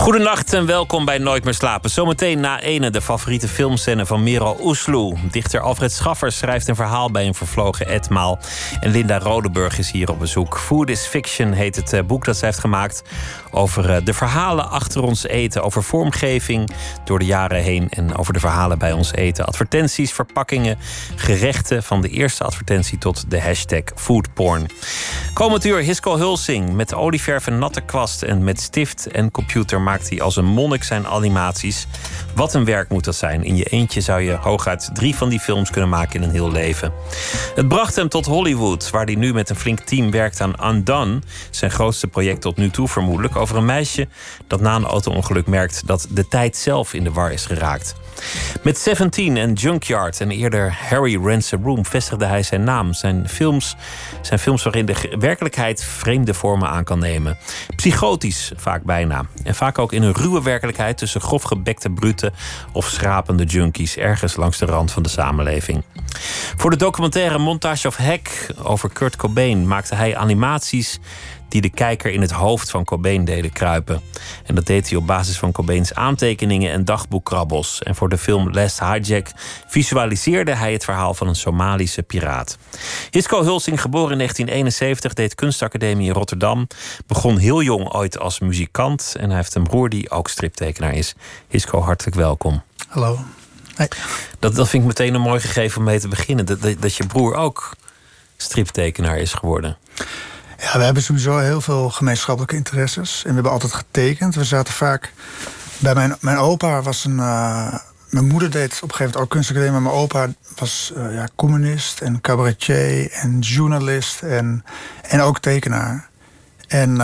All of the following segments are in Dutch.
Goedenacht en welkom bij Nooit meer slapen. Zometeen na ene de favoriete filmscène van Merel Oesloe. Dichter Alfred Schaffer schrijft een verhaal bij een vervlogen etmaal. En Linda Rodeburg is hier op bezoek. Food is Fiction heet het boek dat zij heeft gemaakt over de verhalen achter ons eten. Over vormgeving door de jaren heen en over de verhalen bij ons eten. Advertenties, verpakkingen, gerechten. Van de eerste advertentie tot de hashtag foodporn. Komend uur Hisko Hulsing met olieverf en natte kwast. En met stift en computer maakt hij als een monnik zijn animaties. Wat een werk moet dat zijn. In je eentje zou je hooguit 3 van die films kunnen maken in een heel leven. Het bracht hem tot Hollywood, waar hij nu met een flink team werkt aan Undone. Zijn grootste project tot nu toe vermoedelijk. Over een meisje dat na een auto-ongeluk merkt dat de tijd zelf in de war is geraakt. Met 17 en Junkyard en eerder Harry Rents a Room vestigde hij zijn naam. Zijn films waarin de werkelijkheid vreemde vormen aan kan nemen. Psychotisch vaak bijna. En vaak ook in een ruwe werkelijkheid tussen grofgebekte bruten of schrapende junkies ergens langs de rand van de samenleving. Voor de documentaire Montage of Heck over Kurt Cobain maakte hij animaties die de kijker in het hoofd van Cobain deden kruipen. En dat deed hij op basis van Cobains aantekeningen en dagboekkrabbels. En voor de film Last Hijack visualiseerde hij het verhaal van een Somalische piraat. Hisko Hulsing, geboren in 1971, deed kunstacademie in Rotterdam. Begon heel jong ooit als muzikant. En hij heeft een broer die ook striptekenaar is. Hisko, hartelijk welkom. Hallo. Hey. Dat vind ik meteen een mooi gegeven om mee te beginnen. Dat je broer ook striptekenaar is geworden. Ja, we hebben sowieso heel veel gemeenschappelijke interesses. En we hebben altijd getekend. We zaten vaak bij mijn opa was een... mijn moeder deed op een gegeven moment ook kunstacademie. Maar mijn opa was communist en cabaretier en journalist en ook tekenaar. En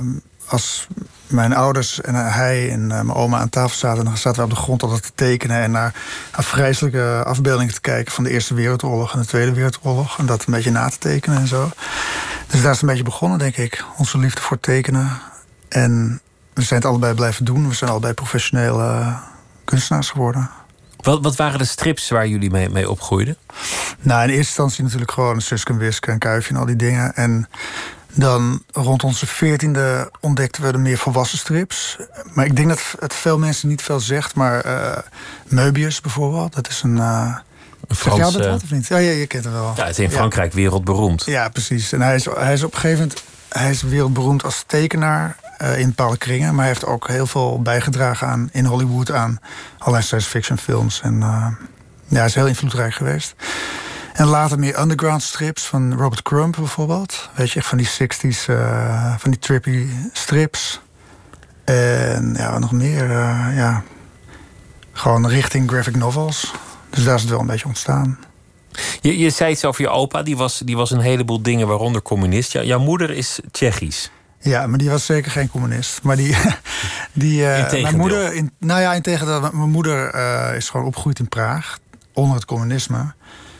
als mijn ouders en hij en mijn oma aan tafel zaten, dan zaten we op de grond altijd te tekenen en naar afgrijzelijke afbeeldingen te kijken van de Eerste Wereldoorlog en de Tweede Wereldoorlog. En dat een beetje na te tekenen en zo. Dus daar is het een beetje begonnen, denk ik. Onze liefde voor tekenen. En we zijn het allebei blijven doen. We zijn allebei professionele kunstenaars geworden. Wat waren de strips waar jullie mee opgroeiden? Nou, in eerste instantie natuurlijk gewoon Suske en Wiske en Kuifje en al die dingen. En dan rond onze 14e ontdekten we de meer volwassen strips. Maar ik denk dat het veel mensen niet veel zegt. Maar Möbius bijvoorbeeld, dat is een Frans, jou dat wat of niet? Ja, je kent hem wel. Ja, het is in Frankrijk wereldberoemd. Ja, precies. En hij is op een gegeven moment wereldberoemd als tekenaar in bepaalde kringen. Maar hij heeft ook heel veel bijgedragen in Hollywood aan allerlei science fiction films. En hij is heel invloedrijk geweest. En later meer underground strips van Robert Crumb bijvoorbeeld. Weet je, echt van die 60s, van die trippy strips. En ja, wat nog meer. Gewoon richting graphic novels. Dus daar is het wel een beetje ontstaan. Je zei iets over je opa, die was een heleboel dingen, waaronder communist. Jouw moeder is Tsjechisch. Ja, maar die was zeker geen communist. Maar mijn moeder, integendeel, mijn moeder is gewoon opgegroeid in Praag onder het communisme.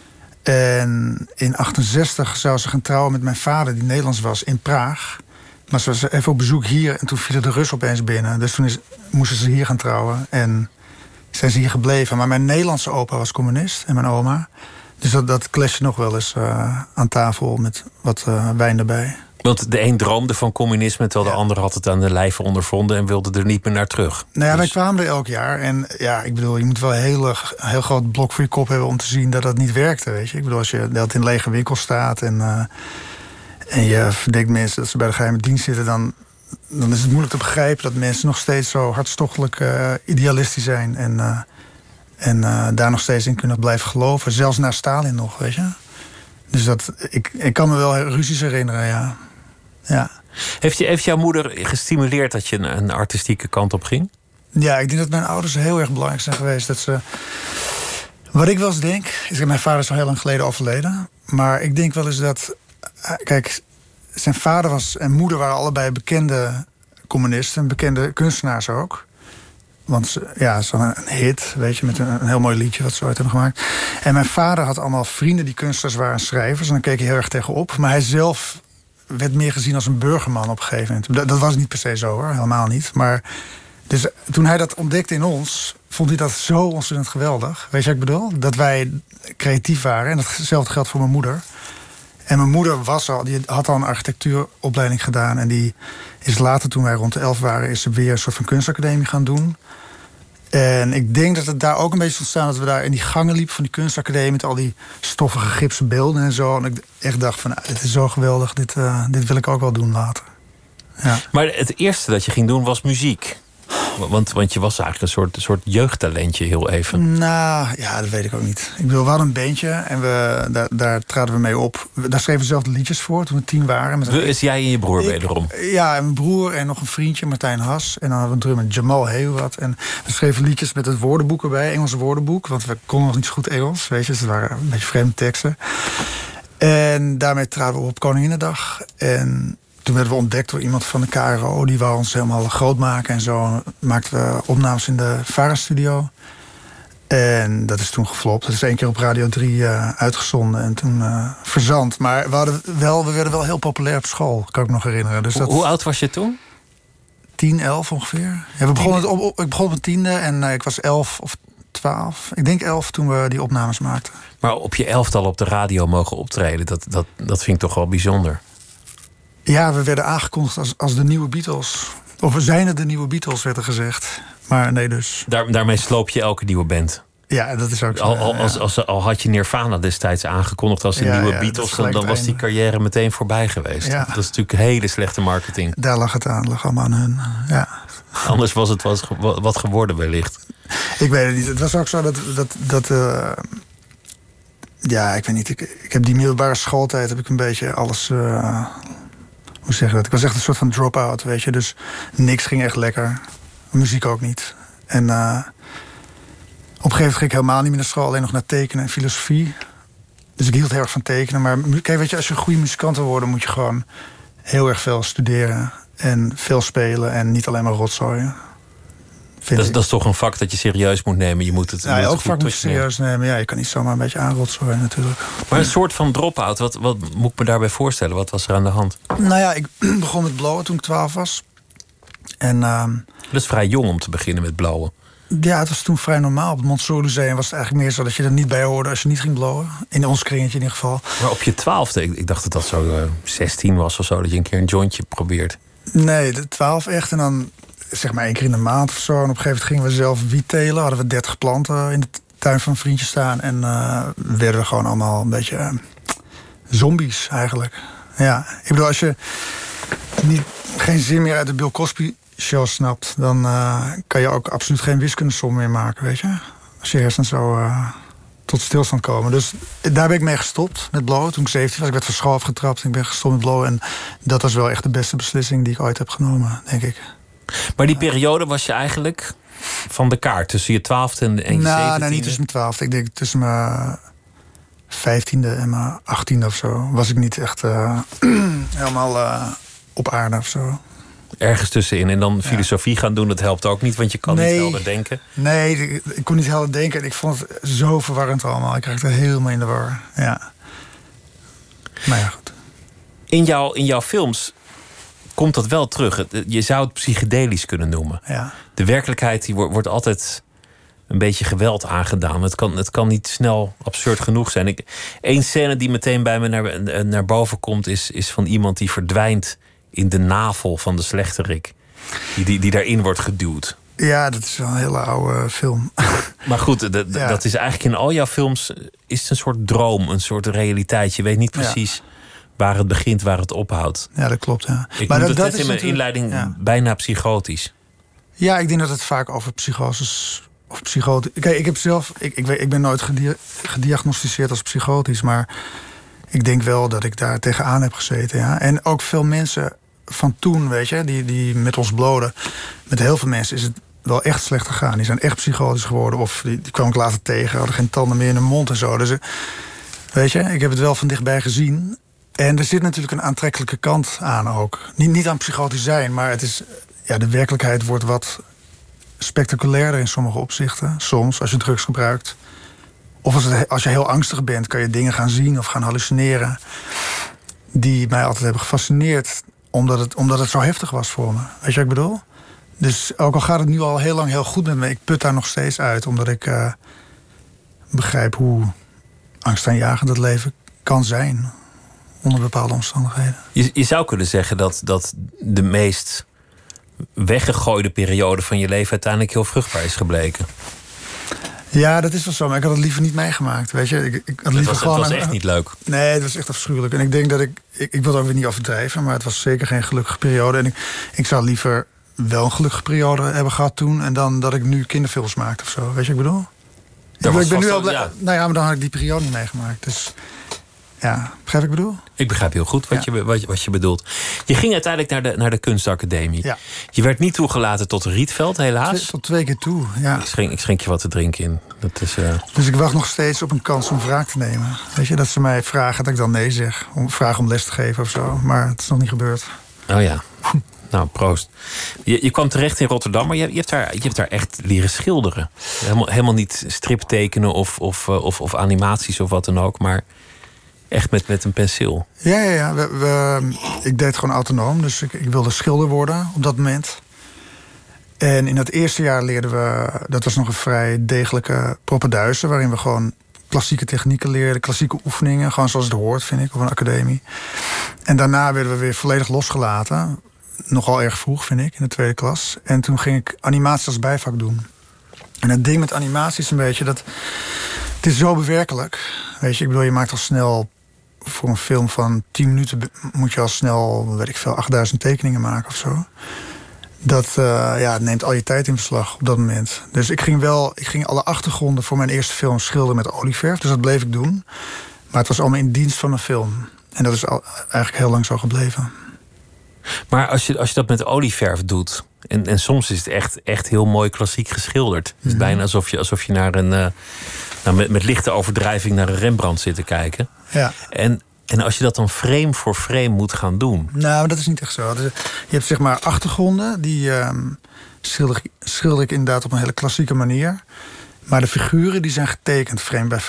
En in 1968 zou ze gaan trouwen met mijn vader, die Nederlands was, in Praag. Maar ze was even op bezoek hier en toen vielen de Russen opeens binnen. Dus toen moesten ze hier gaan trouwen en zijn ze hier gebleven. Maar mijn Nederlandse opa was communist en mijn oma. Dus dat clashte nog wel eens aan tafel met wat wijn erbij. Want de een droomde van communisme, terwijl de ander had het aan de lijve ondervonden en wilde er niet meer naar terug. Nou ja, wij kwamen er elk jaar. En ja, ik bedoel, je moet wel een heel groot blok voor je kop hebben om te zien dat dat niet werkte. Weet je? Ik bedoel, als je dat in lege winkel staat en je verdenkt mensen dat ze bij de geheime dienst zitten, dan is het moeilijk te begrijpen dat mensen nog steeds zo hartstochtelijk idealistisch zijn. En daar nog steeds in kunnen blijven geloven. Zelfs na Stalin nog, weet je. Dus ik kan me wel ruzies herinneren, ja. Ja. Heeft jouw moeder gestimuleerd dat je een artistieke kant op ging? Ja, ik denk dat mijn ouders heel erg belangrijk zijn geweest. Dat ze, wat ik wel eens denk, is dat mijn vader is al heel lang geleden overleden. Maar ik denk wel eens dat, kijk, zijn vader en moeder waren allebei bekende communisten, bekende kunstenaars ook. Want ze hadden een hit, weet je, met een heel mooi liedje wat ze ooit hebben gemaakt. En mijn vader had allemaal vrienden die kunstenaars waren, schrijvers. En dan keek hij heel erg tegenop. Maar hij zelf werd meer gezien als een burgerman op een gegeven moment. Dat was niet per se zo, hoor, helemaal niet. Maar dus toen hij dat ontdekte in ons, vond hij dat zo ontzettend geweldig. Weet je wat ik bedoel? Dat wij creatief waren. En datzelfde geldt voor mijn moeder. En mijn moeder die had al een architectuuropleiding gedaan. En die is later, toen wij rond de 11 waren, is ze weer een soort van kunstacademie gaan doen. En ik denk dat het daar ook een beetje ontstaan dat we daar in die gangen liepen van die kunstacademie met al die stoffige gipsen beelden en zo. En ik echt dacht van, dit is zo geweldig, dit wil ik ook wel doen later. Ja. Maar het eerste dat je ging doen was muziek. Want je was eigenlijk een soort jeugdtalentje heel even. Nou, ja, dat weet ik ook niet. Ik bedoel, we hadden een bandje en daar traden we mee op. Daar schreven we zelf de liedjes voor toen we 10 waren. Is jij en je broer wederom? Ja, en mijn broer en nog een vriendje, Martijn Has. En dan hadden we een drummer, Jamal Heewat. En we schreven liedjes met het woordenboek erbij, Engelse woordenboek. Want we konden nog niet zo goed Engels, weet je. Dus het waren een beetje vreemde teksten. En daarmee traden we op Koninginnedag. En toen werden we ontdekt door iemand van de KRO. Die wou ons helemaal groot maken en zo. Maakten we opnames in de VARA-studio. En dat is toen geflopt. Dat is 1 keer op Radio 3 uitgezonden en toen verzand. Maar we werden wel heel populair op school, kan ik me nog herinneren. Dus hoe oud was je toen? 10, 11 ongeveer. Ja, ik begon op mijn 10e en ik was 11 of 12. Ik denk 11 toen we die opnames maakten. Maar op je 11e al op de radio mogen optreden, dat vind ik toch wel bijzonder. Ja, we werden aangekondigd als de nieuwe Beatles. Of we zijn het de nieuwe Beatles, werd er gezegd. Maar nee dus. Daarmee sloop je elke nieuwe band. Ja, dat is ook zo. Al had je Nirvana destijds aangekondigd als de nieuwe Beatles, dan was die carrière meteen voorbij geweest. Ja. Dat is natuurlijk hele slechte marketing. Daar lag het aan, lag allemaal aan hun. Ja. Anders was het wat geworden wellicht. Ik weet het niet. Het was ook zo dat ja, ik weet niet. Ik heb die middelbare schooltijd heb ik een beetje alles. Hoe zeg je dat? Ik was echt een soort van drop-out, weet je. Dus niks ging echt lekker. Muziek ook niet. En op een gegeven moment ging ik helemaal niet meer naar school. Alleen nog naar tekenen en filosofie. Dus ik hield heel erg van tekenen. Maar kijk, weet je, als je een goede muzikant wil worden, moet je gewoon heel erg veel studeren. En veel spelen en niet alleen maar rotzooien. Dat is toch een vak dat je serieus moet nemen. Je moet het elk vak moet je serieus nemen. Ja, je kan niet zomaar een beetje aanrotzooien natuurlijk. Maar een soort van drop-out, wat moet ik me daarbij voorstellen? Wat was er aan de hand? Nou ja, ik begon met blowen toen ik 12 was. En, dat is vrij jong om te beginnen met blowen. Ja, het was toen vrij normaal. Op het Montessori-museum was het eigenlijk meer zo dat je er niet bij hoorde als je niet ging blowen. In ons kringetje in ieder geval. Maar op je 12e, ik dacht dat zo 16 was of zo, dat je een keer een jointje probeert. Nee, de 12 echt. En dan zeg maar 1 keer in de maand of zo. En op een gegeven moment gingen we zelf wiet telen. Hadden we 30 planten in de tuin van een vriendje staan. En werden we gewoon allemaal een beetje zombies eigenlijk. Ja, ik bedoel, als je geen zin meer uit de Bill Cosby show snapt, dan kan je ook absoluut geen wiskundesom meer maken, weet je. Als je hersens zo tot stilstand komen. Dus daar ben ik mee gestopt met blowen toen ik 17 was. Ik werd van school afgetrapt en ik ben gestopt met blowen. En dat was wel echt de beste beslissing die ik ooit heb genomen, denk ik. Maar die periode was je eigenlijk van de kaart tussen je 12e en je 17e? Nee, niet tussen mijn 12e. Ik denk tussen mijn 15e en mijn 18e of zo was ik niet echt helemaal op aarde of zo. Ergens tussenin. En dan filosofie gaan doen, dat helpt ook niet, want je kan niet helder denken. Nee, ik kon niet helder denken. En ik vond het zo verwarrend allemaal. Ik raakte helemaal in de war. Ja. Maar ja, goed. In jouw films komt dat wel terug. Je zou het psychedelisch kunnen noemen. Ja. De werkelijkheid die wordt altijd een beetje geweld aangedaan. Het kan niet snel absurd genoeg zijn. Eén scène die meteen bij me naar boven komt is van iemand die verdwijnt in de navel van de slechterik. Die daarin wordt geduwd. Ja, dat is wel een hele oude film. Maar goed, dat is eigenlijk in al jouw films is het een soort droom, een soort realiteit. Je weet niet precies waar het begint, waar het ophoudt. Ja, dat klopt, ja. Ik noemde het net in mijn inleiding bijna psychotisch. Ja, ik denk dat het vaak over psychoses of psychotisch. Kijk, ik heb zelf, ik ben nooit gediagnosticeerd als psychotisch, maar ik denk wel dat ik daar tegenaan heb gezeten. Ja. En ook veel mensen van toen, weet je, die met ons bloden, met heel veel mensen is het wel echt slecht gegaan. Die zijn echt psychotisch geworden of die kwam ik later tegen, hadden geen tanden meer in hun mond en zo. Dus weet je, ik heb het wel van dichtbij gezien. En er zit natuurlijk een aantrekkelijke kant aan ook. Niet aan psychotisch zijn, maar het is, ja, de werkelijkheid wordt wat spectaculairder in sommige opzichten. Soms, als je drugs gebruikt. Of als je heel angstig bent, kan je dingen gaan zien of gaan hallucineren. Die mij altijd hebben gefascineerd. Omdat het zo heftig was voor me. Weet je wat ik bedoel? Dus ook al gaat het nu al heel lang heel goed met me, ik put daar nog steeds uit. Omdat ik begrijp hoe angstaanjagend het leven kan zijn. onder bepaalde omstandigheden. Je zou kunnen zeggen dat de meest weggegooide periode van je leven uiteindelijk heel vruchtbaar is gebleken. Ja, dat is wel zo, maar ik had het liever niet meegemaakt. Weet je, ik had liever het was echt niet leuk. Nee, het was echt afschuwelijk. En ik denk dat ik wil het ook weer niet overdrijven, maar het was zeker geen gelukkige periode. En ik zou liever wel een gelukkige periode hebben gehad toen, en dan dat ik nu kinderfilms maakte of zo. Weet je wat ik bedoel? Ik ben nu al blij. Ja. Nou ja, maar dan had ik die periode niet meegemaakt. Dus ja, begrijp ik bedoel? Ik begrijp heel goed wat je bedoelt. Je ging uiteindelijk naar de kunstacademie. Ja. Je werd niet toegelaten tot Rietveld, helaas. Tot 2 keer toe, ja. Ik schenk je wat te drinken in. Dat is, Dus ik wacht nog steeds op een kans om wraak te nemen. Weet je, dat ze mij vragen dat ik dan nee zeg. Vragen om les te geven of zo. Maar het is nog niet gebeurd. Oh ja. Nou, proost. Je kwam terecht in Rotterdam, maar je hebt daar echt leren schilderen. Helemaal niet striptekenen of animaties of wat dan ook, maar echt met een penseel. Ja. Ik deed het gewoon autonoom, dus ik wilde schilder worden op dat moment. En in het eerste jaar leerden we, dat was nog een vrij degelijke propeduise, waarin we gewoon klassieke technieken leerden, klassieke oefeningen, gewoon zoals het hoort, vind ik, op een academie. En daarna werden we weer volledig losgelaten. Nogal erg vroeg, vind ik, in de 2e klas. En toen ging ik animatie als bijvak doen. En het ding met animatie is een beetje dat het is zo bewerkelijk. Weet je, ik bedoel, je maakt al snel voor een film van 10 minuten moet je al snel, weet ik veel, 8000 tekeningen maken of zo. Dat het neemt al je tijd in beslag op dat moment. Dus ik ging alle achtergronden voor mijn eerste film schilderen met olieverf. Dus dat bleef ik doen. Maar het was allemaal in dienst van mijn film. En dat is eigenlijk heel lang zo gebleven. Maar als je dat met olieverf doet, en soms is het echt heel mooi klassiek geschilderd. Het is bijna alsof je naar een met lichte overdrijving naar een Rembrandt zit te kijken. Ja. En als je dat dan frame voor frame moet gaan doen. Nou, dat is niet echt zo. Je hebt zeg maar achtergronden, die schilder ik inderdaad op een hele klassieke manier. Maar de figuren die zijn getekend frame by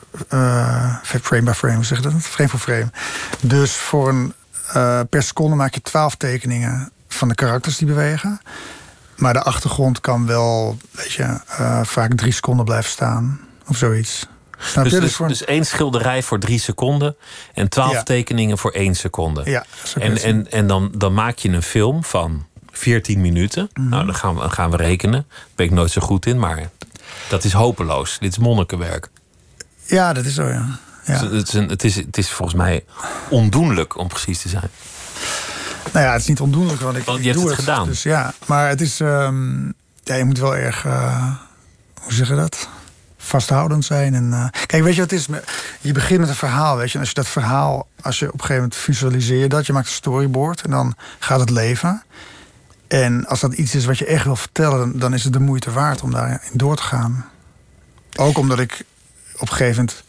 frame, hoe zeg je dat? Frame voor frame. Dus per seconde maak je 12 tekeningen van de karakters die bewegen. Maar de achtergrond kan wel, weet je, vaak 3 seconden blijven staan. Of zoiets. Dus 1 schilderij voor 3 seconden en 12 tekeningen voor 1 seconde. Ja, en dan maak je een film van 14 minuten. Mm-hmm. Nou, dan gaan we rekenen. Daar ben ik nooit zo goed in, maar dat is hopeloos. Dit is monnikenwerk. Ja, dat is zo, ja. Het is volgens mij ondoenlijk, om precies te zijn. Nou ja, het is niet ondoenlijk, want ik je hebt het gedaan. Dus ja, maar het is... je moet wel erg... hoe zeg je dat? Vasthoudend zijn. En, kijk, weet je wat het is? Je begint met een verhaal, weet je. En als je dat verhaal... Als je op een gegeven moment visualiseert dat... Je maakt een storyboard en dan gaat het leven. En als dat iets is wat je echt wil vertellen... Dan is het de moeite waard om daarin door te gaan. Ook omdat ik op een gegeven moment...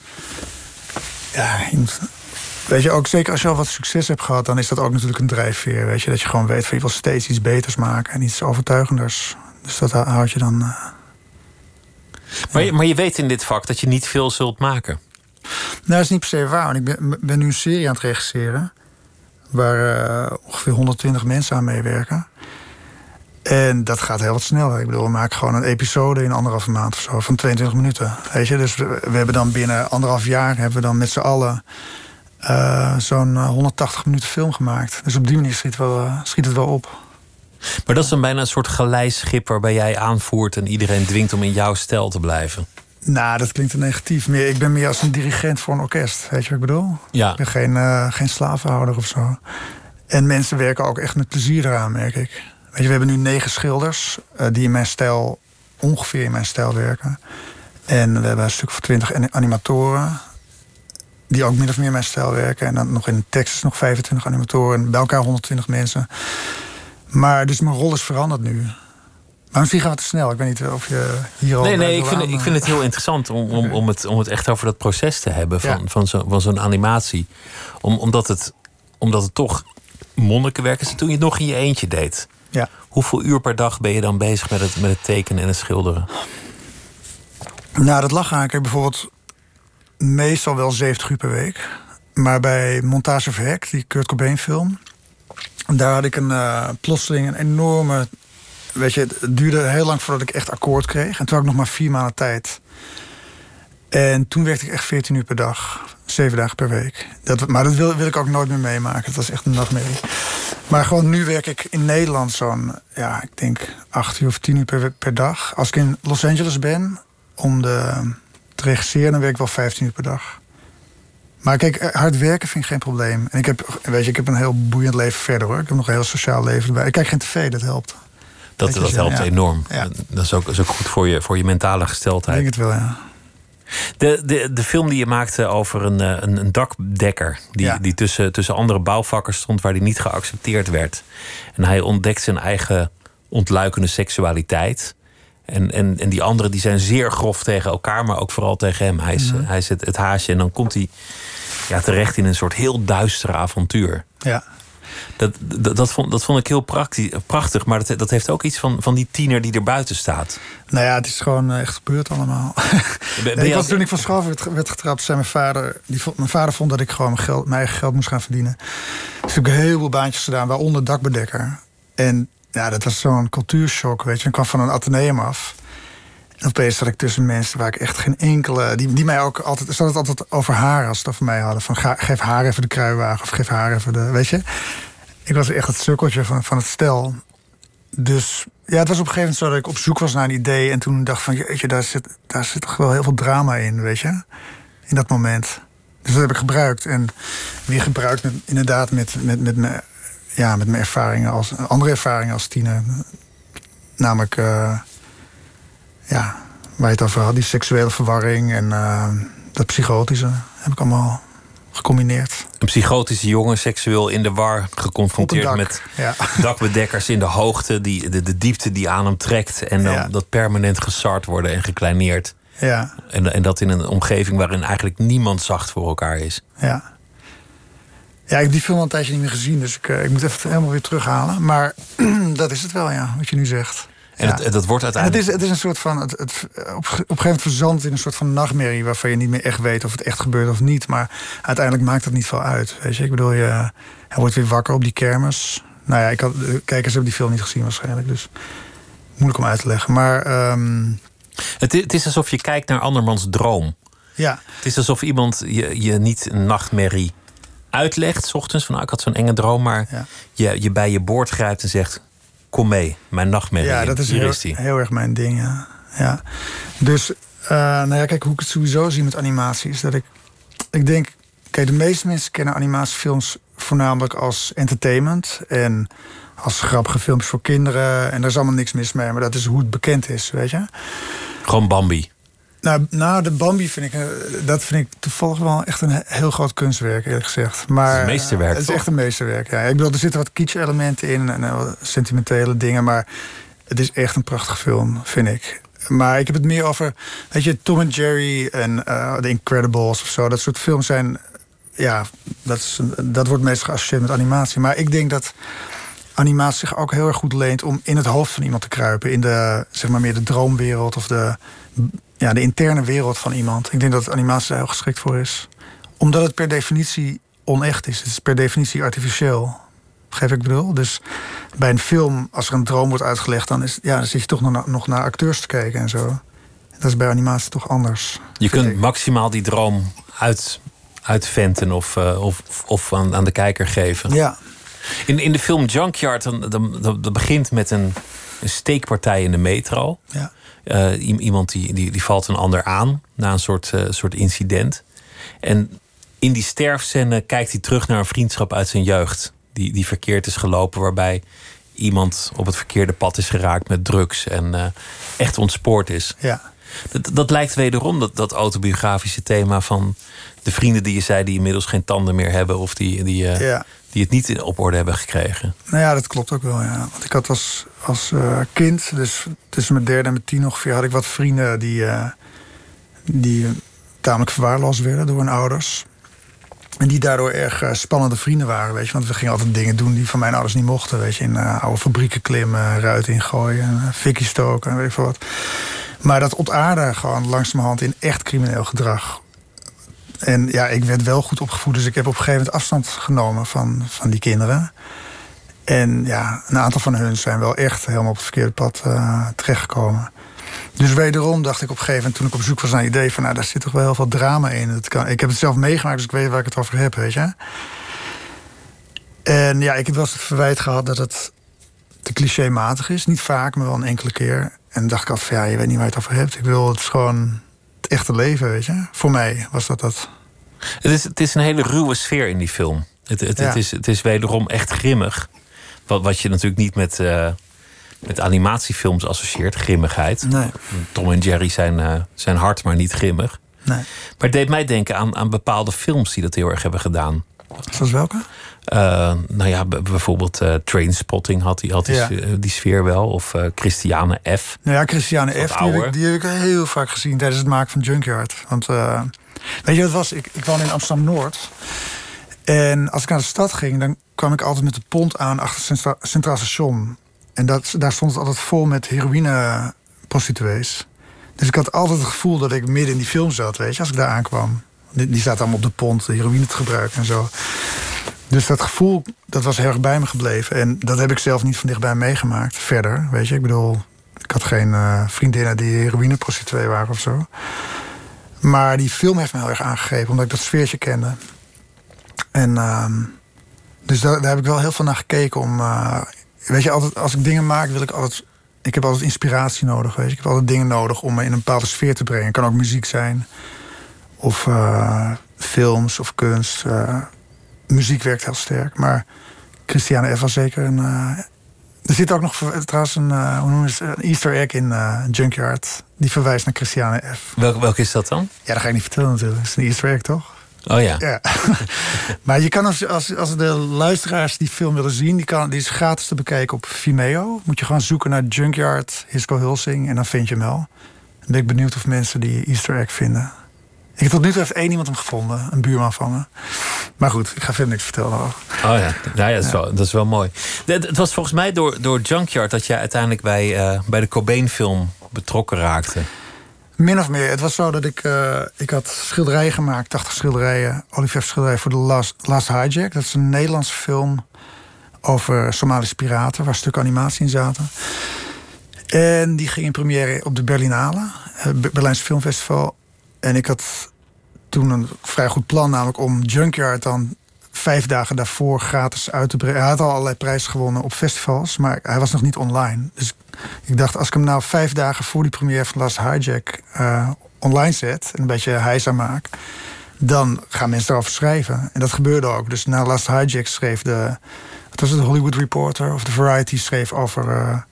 Ja, weet je, ook zeker als je al wat succes hebt gehad... dan is dat ook natuurlijk een drijfveer, weet je. Dat je gewoon weet van je wil steeds iets beters maken... en iets overtuigenders. Dus dat houd je dan... Maar je weet in dit vak dat je niet veel zult maken. Nou, dat is niet per se waar. Want ik ben nu een serie aan het regisseren... waar ongeveer 120 mensen aan meewerken. En dat gaat heel wat sneller. Ik bedoel, we maken gewoon een episode in 1,5 maand of zo... van 22 minuten, weet je. Dus we hebben dan binnen 1,5 jaar... hebben we dan met z'n allen zo'n 180 minuten film gemaakt. Dus op die manier schiet het wel op. Maar dat is dan bijna een soort galeischip waarbij jij aanvoert... en iedereen dwingt om in jouw stijl te blijven. Nou, dat klinkt te negatief. Ik ben meer als een dirigent voor een orkest. Weet je wat ik bedoel? Ja. Ik ben geen slavenhouder of zo. En mensen werken ook echt met plezier eraan, merk ik. Weet je, we hebben nu 9 schilders... die in mijn stijl, ongeveer in mijn stijl werken. En we hebben een stuk voor 20 animatoren... die ook min of meer in mijn stijl werken. En dan nog in Texas nog 25 animatoren. En bij elkaar 120 mensen... Maar dus mijn rol is veranderd nu. Maar misschien gaat het te snel. Ik weet niet of je hier al... Nee, ik vind het heel interessant om het echt over dat proces te hebben... van zo'n animatie. Omdat het toch monnikenwerk is toen je het nog in je eentje deed. Ja. Hoeveel uur per dag ben je dan bezig met het tekenen en het schilderen? Nou, dat lag eigenlijk bijvoorbeeld meestal wel 70 uur per week. Maar bij Montage Verhekt, die Kurt Cobain film... daar had ik plotseling een enorme... Weet je, het duurde heel lang voordat ik echt akkoord kreeg. En toen had ik nog maar 4 maanden tijd. En toen werkte ik echt 14 uur per dag. 7 dagen per week. Maar dat wil ik ook nooit meer meemaken. Dat was echt een nachtmerrie. Maar gewoon nu werk ik in Nederland zo'n... ja, ik denk 8 uur of 10 uur per dag. Als ik in Los Angeles ben om te regisseren... dan werk ik wel 15 uur per dag. Maar kijk, hard werken vind ik geen probleem. En ik heb een heel boeiend leven verder, hoor. Ik heb nog een heel sociaal leven erbij. Ik kijk geen tv, dat helpt. Dat helpt enorm. Ja. Dat is ook goed voor je mentale gesteldheid. Ik denk het wel, ja. De film die je maakte over een dakdekker... die tussen andere bouwvakkers stond... waar die niet geaccepteerd werd. En hij ontdekt zijn eigen ontluikende seksualiteit. En die anderen die zijn zeer grof tegen elkaar... maar ook vooral tegen hem. Hij is het haasje en dan komt hij terecht in een soort heel duistere avontuur. Ja. Dat vond ik heel prachtig. Maar dat heeft ook iets van die tiener die er buiten staat. Nou ja, het is gewoon echt gebeurd allemaal. Toen ik van school werd getrapt, zei mijn vader... Mijn vader vond dat ik gewoon mijn eigen geld moest gaan verdienen. Dus ik heb heel veel baantjes gedaan, waaronder dakbedekker. En ja, dat was zo'n cultuurshock, weet je. Ik kwam van een ateneum af. En opeens zat ik tussen mensen waar ik echt geen enkele... Die mij ook altijd... Ze hadden het altijd over haar als ze het over mij hadden. Van geef haar even de kruiwagen of geef haar even de... Weet je? Ik was echt het sukkeltje van het stel. Dus ja, het was op een gegeven moment zo dat ik op zoek was naar een idee. En toen dacht van, jeetje, daar zit toch wel heel veel drama in, weet je? In dat moment. Dus dat heb ik gebruikt. En weer gebruikt inderdaad met mijn ervaringen andere ervaringen als tiener. Namelijk, waar je het over had, die seksuele verwarring en dat psychotische heb ik allemaal gecombineerd. Een psychotische jongen, seksueel in de war, geconfronteerd met dakbedekkers in de hoogte, de diepte die aan hem trekt. En dan dat permanent gesard worden en gekleineerd. Ja. En dat in een omgeving waarin eigenlijk niemand zacht voor elkaar is. Ja. Ja, ik heb die film al een tijdje niet meer gezien, dus ik moet even helemaal weer terughalen. Maar dat is het wel, ja, wat je nu zegt. En dat wordt uiteindelijk... Het is een soort van... op een gegeven moment verzandt in een soort van nachtmerrie... waarvan je niet meer echt weet of het echt gebeurt of niet. Maar uiteindelijk maakt dat niet veel uit. Weet je? Ik bedoel, hij wordt weer wakker op die kermis. Nou ja, kijkers hebben die film niet gezien waarschijnlijk. Dus moeilijk om uit te leggen. Maar... Het is alsof je kijkt naar andermans droom. Ja. Het is alsof iemand je niet een nachtmerrie uitlegt... 's ochtends van, ik had zo'n enge droom... maar je bij je boord grijpt en zegt... kom mee, mijn nachtmerrie. Ja, dat is heel erg mijn ding, ja. Dus, kijk, hoe ik het sowieso zie met animatie... is dat ik denk... Kijk, de meeste mensen kennen animatiefilms voornamelijk als entertainment... en als grappige films voor kinderen. En daar is allemaal niks mis mee, maar dat is hoe het bekend is, weet je. Gewoon Bambi. Nou, de Bambi vind ik toevallig wel echt een heel groot kunstwerk, eerlijk gezegd. Maar het is een meesterwerk, het is echt een meesterwerk, ja. Ik bedoel, er zitten wat kitsch-elementen in en wat sentimentele dingen, maar het is echt een prachtige film, vind ik. Maar ik heb het meer over, weet je, Tom en Jerry en The Incredibles of zo. Dat soort films zijn, dat wordt meestal geassocieerd met animatie. Maar ik denk dat animatie zich ook heel erg goed leent om in het hoofd van iemand te kruipen. In de, zeg maar, meer de droomwereld of de interne wereld van iemand. Ik denk dat animatie daar heel geschikt voor is. Omdat het per definitie onecht is. Het is per definitie artificieel. Begrijp ik bedoel? Dus bij een film, als er een droom wordt uitgelegd... dan zit je toch nog naar acteurs te kijken en zo. Dat is bij animatie toch anders. Je kunt maximaal die droom uitventen of aan de kijker geven. Ja. In de film Junkyard, dat begint met een steekpartij in de metro. Ja. Iemand die valt een ander aan na een soort incident. En in die sterfscène kijkt hij terug naar een vriendschap uit zijn jeugd. Die verkeerd is gelopen, waarbij iemand op het verkeerde pad is geraakt met drugs en echt ontspoord is. Ja. Dat lijkt wederom dat autobiografische thema van de vrienden die je zei die inmiddels geen tanden meer hebben of die het niet op orde hebben gekregen. Nou ja, dat klopt ook wel, ja. Want ik had als kind, dus tussen mijn 3e en mijn 10 ongeveer, had ik wat vrienden die tamelijk verwaarloosd werden door hun ouders. En die daardoor erg spannende vrienden waren, weet je. Want we gingen altijd dingen doen die van mijn ouders niet mochten, weet je. In oude fabrieken klimmen, ruiten ingooien, fikkie stoken en weet ik veel wat. Maar dat ontaarde gewoon langzamerhand in echt crimineel gedrag. En ja, ik werd wel goed opgevoed, dus ik heb op een gegeven moment afstand genomen van die kinderen. En ja, een aantal van hun zijn wel echt helemaal op het verkeerde pad terechtgekomen. Dus wederom dacht ik op een gegeven moment, toen ik op zoek was naar een idee van, nou, daar zit toch wel heel veel drama in. Ik heb het zelf meegemaakt, dus ik weet waar ik het over heb, weet je. En ja, ik heb wel eens het verwijt gehad dat het te clichématig is. Niet vaak, maar wel een enkele keer. En dan dacht ik altijd van, ja, je weet niet waar je het over hebt. Ik bedoel, het is gewoon het echte leven, weet je. Voor mij was dat. Het is een hele ruwe sfeer in die film. Het is wederom echt grimmig. Wat je natuurlijk niet met animatiefilms associeert, grimmigheid. Nee. Tom en Jerry zijn hard, maar niet grimmig. Nee. Maar het deed mij denken aan bepaalde films die dat heel erg hebben gedaan. Zoals welke? Nou ja, bijvoorbeeld Trainspotting had die sfeer wel. Of Christiane F. Nou ja, Christiane F. Die heb ik heel vaak gezien tijdens het maken van Junkyard. Want weet je wat het was? Ik woon in Amsterdam-Noord. En als ik naar de stad ging, dan kwam ik altijd met de pont aan achter het Centraal Station. En daar stond het altijd vol met heroïne-prostituees. Dus ik had altijd het gevoel dat ik midden in die film zat, weet je, als ik daar aankwam. Die zaten allemaal op de pont, de heroïne te gebruiken en zo. Dus dat gevoel, dat was heel erg bij me gebleven. En dat heb ik zelf niet van dichtbij meegemaakt. Verder, weet je. Ik bedoel, ik had geen vriendinnen die heroïne-prostituee waren of zo. Maar die film heeft me heel erg aangegrepen, omdat ik dat sfeertje kende. En dus daar heb ik wel heel veel naar gekeken om... weet je, altijd, als ik dingen maak, wil ik altijd... Ik heb altijd inspiratie nodig, weet je. Ik heb altijd dingen nodig om me in een bepaalde sfeer te brengen. Het kan ook muziek zijn. Of films of kunst. Muziek werkt heel sterk. Maar Christiane F. was zeker een... er zit ook nog trouwens een Easter egg in Junkyard. Die verwijst naar Christiane F. Welke is dat dan? Ja, dat ga ik niet vertellen natuurlijk. Dat is een Easter egg, toch? Oh ja. Ja. Maar je kan als de luisteraars die film willen zien... die is gratis te bekijken op Vimeo. Moet je gewoon zoeken naar Junkyard, Hisco Hulsing... en dan vind je hem wel. Dan ben ik benieuwd of mensen die Easter egg vinden. Ik heb tot nu toe heeft 1 iemand hem gevonden. Een buurman van me. Maar goed, ik ga verder niks vertellen over. Oh ja, dat is wel mooi. Het was volgens mij door Junkyard... dat jij uiteindelijk bij de Cobain-film betrokken raakte. Min of meer. Het was zo dat ik had schilderijen gemaakt, 80 schilderijen, olieverfschilderijen voor The Last Hijack. Dat is een Nederlandse film over Somalische piraten, waar stukken animatie in zaten. En die ging in première op de Berlinale, Berlijnse Filmfestival. En ik had toen een vrij goed plan, namelijk om Junkyard dan 5 dagen daarvoor gratis uit te brengen. Hij had al allerlei prijzen gewonnen op festivals, maar hij was nog niet online. Dus ik dacht, als ik hem nou 5 dagen voor die première van Last Hijack online zet... en een beetje heisa maak, dan gaan mensen erover schrijven. En dat gebeurde ook. Dus na Last Hijack schreef de Hollywood Reporter of de Variety schreef over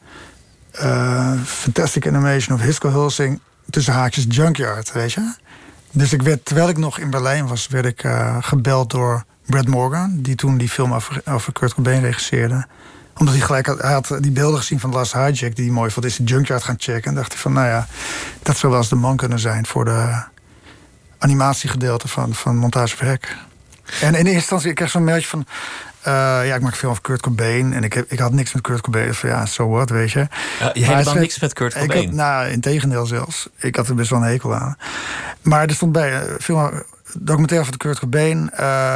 Fantastic Animation of Hisco Hulsing, tussen haakjes Junkyard, weet je. Dus terwijl ik nog in Berlijn was, werd ik gebeld door Brad Morgan, die toen die film over Kurt Cobain regisseerde. Omdat hij had die beelden gezien van The Last Hijack, die hij mooi vond, is de Junkyard gaan checken. En dacht hij van, nou ja, dat zou wel eens de man kunnen zijn voor de animatiegedeelte van Montage Verhek. En in eerste instantie, ik kreeg zo'n mailtje van... ik maak film over Kurt Cobain. En ik had niks met Kurt Cobain. Dus ja, so what, weet je. Je hebt dan niks met Kurt Cobain? Integendeel zelfs. Ik had er best wel een hekel aan. Maar er stond bij film documentaire van Kurt Cobain.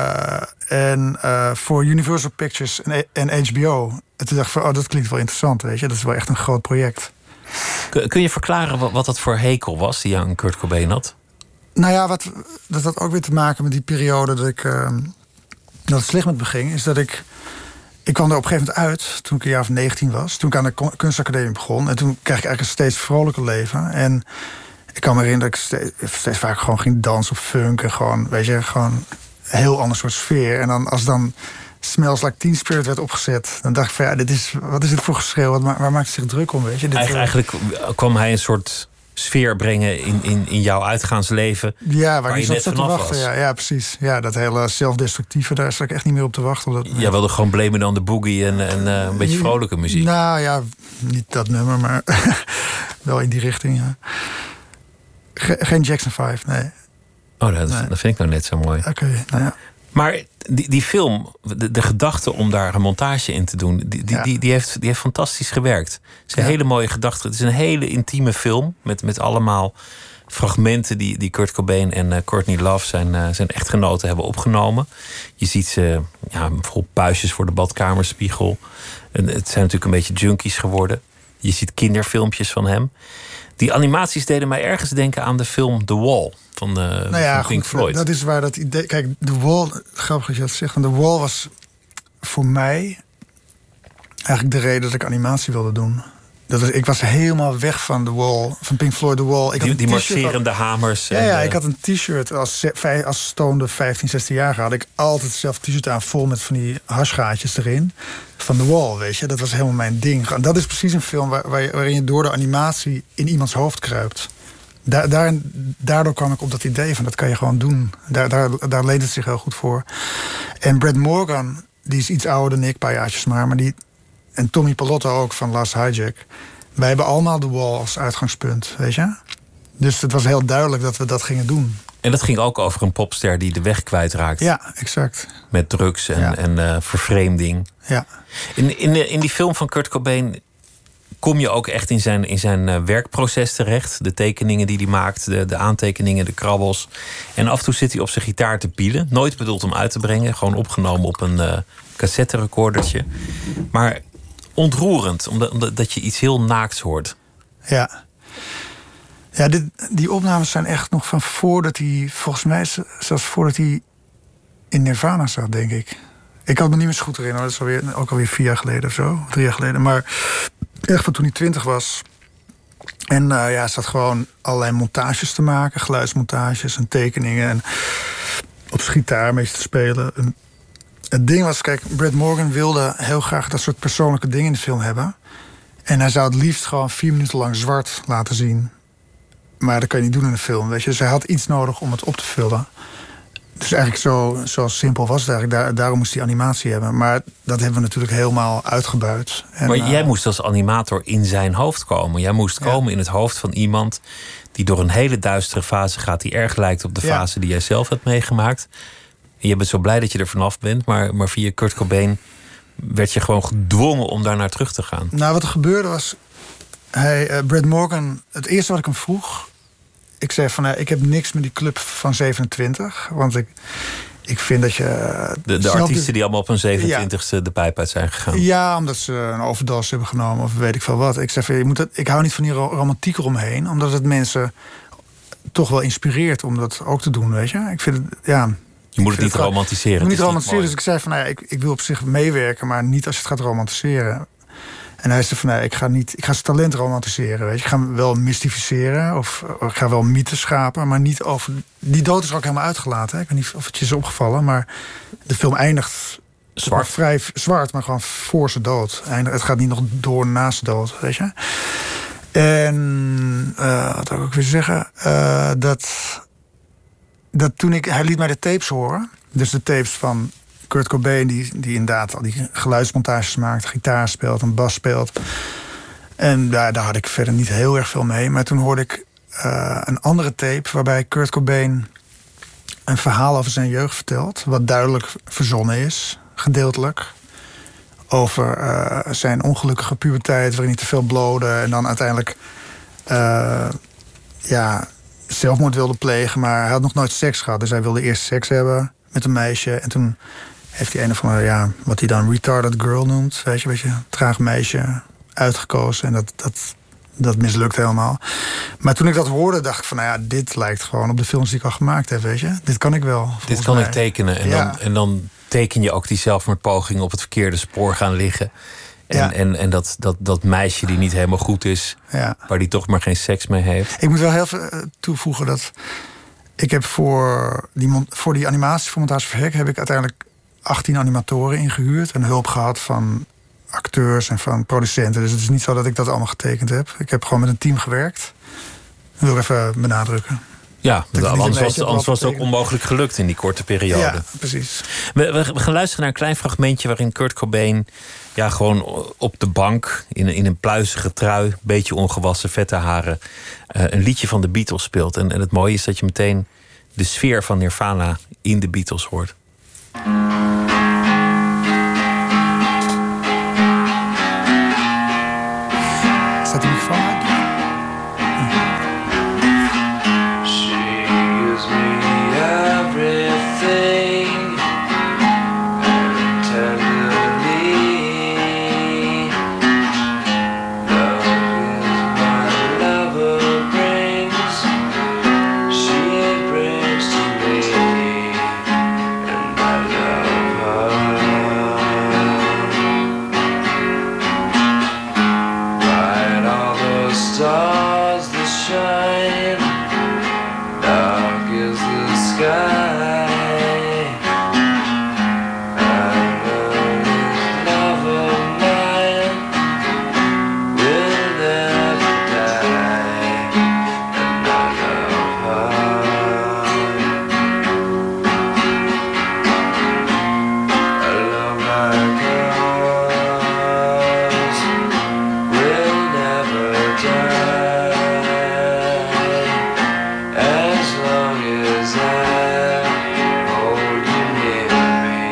En voor Universal Pictures en HBO. En toen dacht ik van, dat klinkt wel interessant, weet je. Dat is wel echt een groot project. Kun je verklaren wat dat voor hekel was die je aan Kurt Cobain had? Nou ja, dat had ook weer te maken met die periode dat het slecht met me ging, is dat ik kwam er op een gegeven moment uit toen ik een jaar of 19 was. Toen ik aan de kunstacademie begon. En toen kreeg ik eigenlijk een steeds vrolijker leven. En ik kan me herinneren dat ik steeds vaak gewoon ging dansen op funk. En gewoon, weet je, gewoon een heel ander soort sfeer. En dan als dan Smells Like Teen Spirit werd opgezet, dan dacht ik van ja, wat is dit voor geschreeuw? Waar maakt hij zich druk om, weet je? Eigenlijk kwam hij een soort sfeer brengen in jouw uitgaansleven. Ja, waar je net zat te wachten. Ja, precies. Ja, dat hele zelfdestructieve, daar sta ik echt niet meer op te wachten. Jij wilde gewoon Blame It on the Boogie en een beetje vrolijke muziek. Nou ja, niet dat nummer, maar wel in die richting, ja. Geen Jackson 5, nee. Oh, dat vind ik nou net zo mooi. Oké, nou ja. Maar die film, de gedachte om daar een montage in te doen, die heeft fantastisch gewerkt. Het is een hele mooie gedachte. Het is een hele intieme film met allemaal fragmenten die Kurt Cobain en Courtney Love, zijn echtgenoten, hebben opgenomen. Je ziet ze, bijvoorbeeld puistjes voor de badkamerspiegel. En het zijn natuurlijk een beetje junkies geworden. Je ziet kinderfilmpjes van hem. Die animaties deden mij ergens denken aan de film The Wall van Pink Floyd. Dat is waar dat idee... Kijk, The Wall, grappig dat je dat zegt. Want The Wall was voor mij eigenlijk de reden dat ik animatie wilde doen. Ik was helemaal weg van The Wall, van Pink Floyd, The Wall. Die marcherende hamers. Ja, ik had een t-shirt als stonende 15, 16 jaar had ik altijd hetzelfde t-shirt aan, vol met van die hashgaatjes erin. Van The Wall, weet je. Dat was helemaal mijn ding. En dat is precies een film waarin je door de animatie in iemands hoofd kruipt. Daardoor kwam ik op dat idee van, dat kan je gewoon doen. Daar leent het zich heel goed voor. En Brad Morgan, die is iets ouder dan ik, een paar jaartjes maar en Tommy Palotto ook van Last Hijack. Wij hebben allemaal The Wall als uitgangspunt, weet je? Dus het was heel duidelijk dat we dat gingen doen. En dat ging ook over een popster die de weg kwijtraakt. Ja, exact. Met drugs en vervreemding. Ja. In die film van Kurt Cobain kom je ook echt in zijn werkproces terecht. De tekeningen die hij maakt, de aantekeningen, de krabbels. En af en toe zit hij op zijn gitaar te pielen. Nooit bedoeld om uit te brengen. Gewoon opgenomen op een cassetterecordertje. Maar ontroerend, omdat je iets heel naaks hoort. Ja. Ja, die opnames zijn echt nog van voordat hij... Volgens mij zelfs voordat hij in Nirvana zat, denk ik. Ik had me niet meer zo goed erin, hoor. Dat is ook alweer 4 jaar geleden of zo. 3 jaar geleden. Maar echt van toen hij 20 was. En hij zat gewoon allerlei montages te maken. Geluidsmontages en tekeningen. En op zijn gitaar een beetje te spelen. En het ding was, kijk, Brad Morgan wilde heel graag dat soort persoonlijke dingen in de film hebben. En hij zou het liefst gewoon 4 minuten lang zwart laten zien. Maar dat kan je niet doen in een film, weet je. Dus hij had iets nodig om het op te vullen. Dus eigenlijk zo simpel was het eigenlijk. Daarom moest hij animatie hebben. Maar dat hebben we natuurlijk helemaal uitgebuit. En, maar jij moest als animator in zijn hoofd komen. Jij moest komen in het hoofd van iemand die door een hele duistere fase gaat, die erg lijkt op de fase die jij zelf hebt meegemaakt. En je bent zo blij dat je er vanaf bent. Maar via Kurt Cobain werd je gewoon gedwongen om daar naar terug te gaan. Nou, wat er gebeurde was... Brad Morgan, het eerste wat ik hem vroeg... Ik zei van, ik heb niks met die club van 27. Want ik vind dat je... De artiesten die allemaal op hun 27e de pijp uit zijn gegaan. Ja, omdat ze een overdosis hebben genomen of weet ik veel wat. Ik zei van, ik hou niet van die romantiek eromheen. Omdat het mensen toch wel inspireert om dat ook te doen, weet je. Ik vind het, je moet het niet romantiseren. Je moet niet romantiseren, dus ik zei van, ik wil op zich meewerken, maar niet als je het gaat romantiseren. En hij zei van, ik ga zijn talent romantiseren, weet je. Ik ga hem wel mystificeren of ik ga wel mythes schapen, maar niet over... Die dood is er ook helemaal uitgelaten. Hè? Ik weet niet of het je is opgevallen, maar de film eindigt zwart. Vrij zwart, maar gewoon voor zijn dood. Het gaat niet nog door na zijn dood, weet je. En wat wil ik ook weer zeggen? Dat toen hij liet mij de tapes horen. Dus de tapes van Kurt Cobain, die inderdaad al die geluidsmontages maakt, gitaar speelt en bas speelt. En daar had ik verder niet heel erg veel mee. Maar toen hoorde ik een andere tape waarbij Kurt Cobain een verhaal over zijn jeugd vertelt. Wat duidelijk verzonnen is, gedeeltelijk. Over zijn ongelukkige puberteit, waarin hij te veel blode en dan uiteindelijk zelfmoord wilde plegen. Maar hij had nog nooit seks gehad. Dus hij wilde eerst seks hebben met een meisje. En toen heeft hij een of andere, wat hij dan retarded girl noemt. Weet je, een beetje een traag meisje uitgekozen. En dat mislukt helemaal. Maar toen ik dat hoorde, dacht ik van, dit lijkt gewoon op de films die ik al gemaakt heb, weet je. Dit kan ik wel. Dit kan ik tekenen. En dan teken je ook die zelfmoordpoging op het verkeerde spoor gaan liggen. En dat meisje die niet helemaal goed is, waar die toch maar geen seks mee heeft. Ik moet wel heel veel toevoegen dat ik heb voor die animatie, voor Montage Verhek, heb ik uiteindelijk 18 animatoren ingehuurd en hulp gehad van acteurs en van producenten. Dus het is niet zo dat ik dat allemaal getekend heb. Ik heb gewoon met een team gewerkt. Dat wil ik even benadrukken. Ja, anders was het ook onmogelijk gelukt in die korte periode. Ja, precies. We gaan luisteren naar een klein fragmentje waarin Kurt Cobain gewoon op de bank in een pluizige trui, beetje ongewassen, vette haren, een liedje van de Beatles speelt. En het mooie is dat je meteen de sfeer van Nirvana in de Beatles hoort. Staat die microfoon uit? Love stars that shine, dark is the sky. And this love of mine will never die, and I love her. I love my girls will never die, as long as I hold you near me.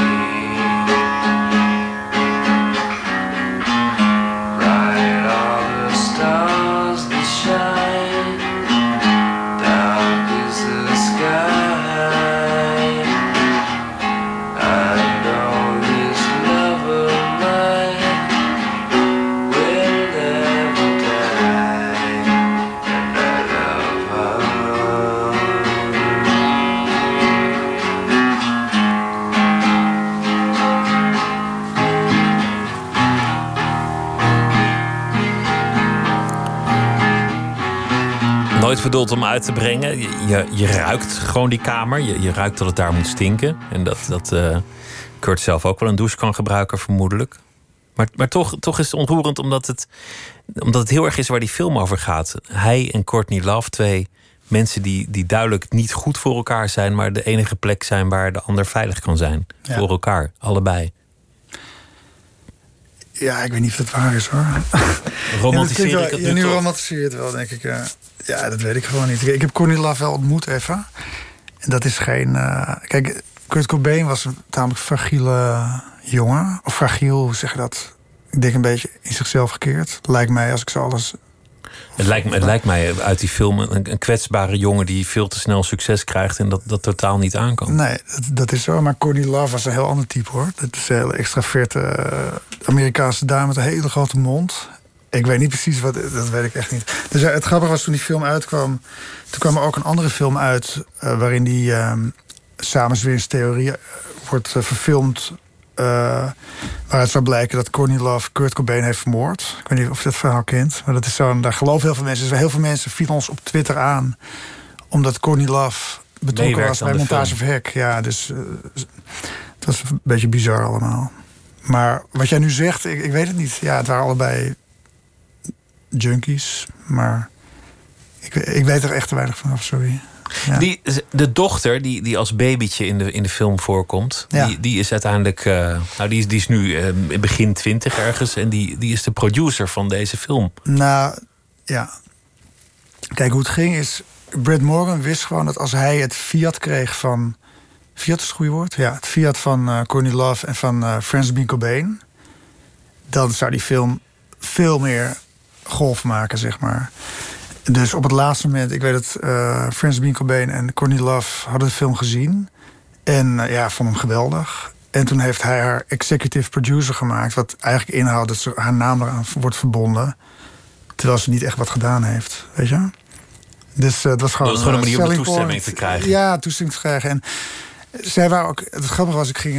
Bright are the stars that shine, dark is the sky. I know this love of mine will never die, and I love her. Nooit bedoeld om uit te brengen. Je ruikt gewoon die kamer. Je ruikt dat het daar moet stinken. En dat Kurt zelf ook wel een douche kan gebruiken, vermoedelijk. Maar toch is het ontroerend omdat het heel erg is waar die film over gaat. Hij en Courtney Love, twee mensen die duidelijk niet goed voor elkaar zijn, maar de enige plek zijn waar de ander veilig kan zijn. Ja. Voor elkaar, allebei. Ja, ik weet niet of dat waar is, hoor. Romantiseer ik het nu nu toch? romantiseer je het wel, denk ik. Ja, dat weet ik gewoon niet. Ik heb Courtney Love wel ontmoet even. En dat is geen... Kijk, Kurt Cobain was een tamelijk fragiele jongen. Of fragiel, hoe zeg je dat? Ik denk een beetje in zichzelf gekeerd. Lijkt mij, als ik zo alles... Het lijkt mij uit die film een kwetsbare jongen die veel te snel succes krijgt en dat totaal niet aankan. Nee, dat is zo. Maar Courtney Love was een heel ander type, hoor. Dat is een hele extraverte Amerikaanse dame met een hele grote mond. Ik weet niet precies wat, dat weet ik echt niet. Dus het grappige was, toen die film uitkwam, toen kwam er ook een andere film uit waarin die samenzweringstheorie wordt verfilmd. Waaruit zou blijken dat Courtney Love Kurt Cobain heeft vermoord. Ik weet niet of je dat verhaal kent. Maar dat is zo'n, daar geloven heel veel mensen. Dus heel veel mensen vielen ons op Twitter aan, omdat Courtney Love betrokken was bij montage van Hek. Ja, dus het was een beetje bizar allemaal. Maar wat jij nu zegt, ik weet het niet. Ja, het waren allebei junkies. Maar ik weet er echt te weinig vanaf, sorry. Ja. De dochter die als babytje in de film voorkomt, Ja. die is uiteindelijk, die is nu begin 20 ergens en die is de producer van deze film. Nou, ja. Kijk, hoe het ging is, Brad Morgan wist gewoon dat als hij het fiat kreeg van... Fiat is het goede woord? Ja, het fiat van Courtney Love en van Frances Bean Cobain, dan zou die film veel meer golf maken, zeg maar. Dus op het laatste moment, ik weet dat Frances Bean Cobain en Courtney Love hadden de film gezien. En vonden hem geweldig. En toen heeft hij haar executive producer gemaakt, wat eigenlijk inhoudt dat ze haar naam eraan wordt verbonden, terwijl ze niet echt wat gedaan heeft, weet je? Dus het was gewoon een manier om de toestemming te krijgen. Ja, toestemming te krijgen. En zij waren ook, het grappige was, ik ging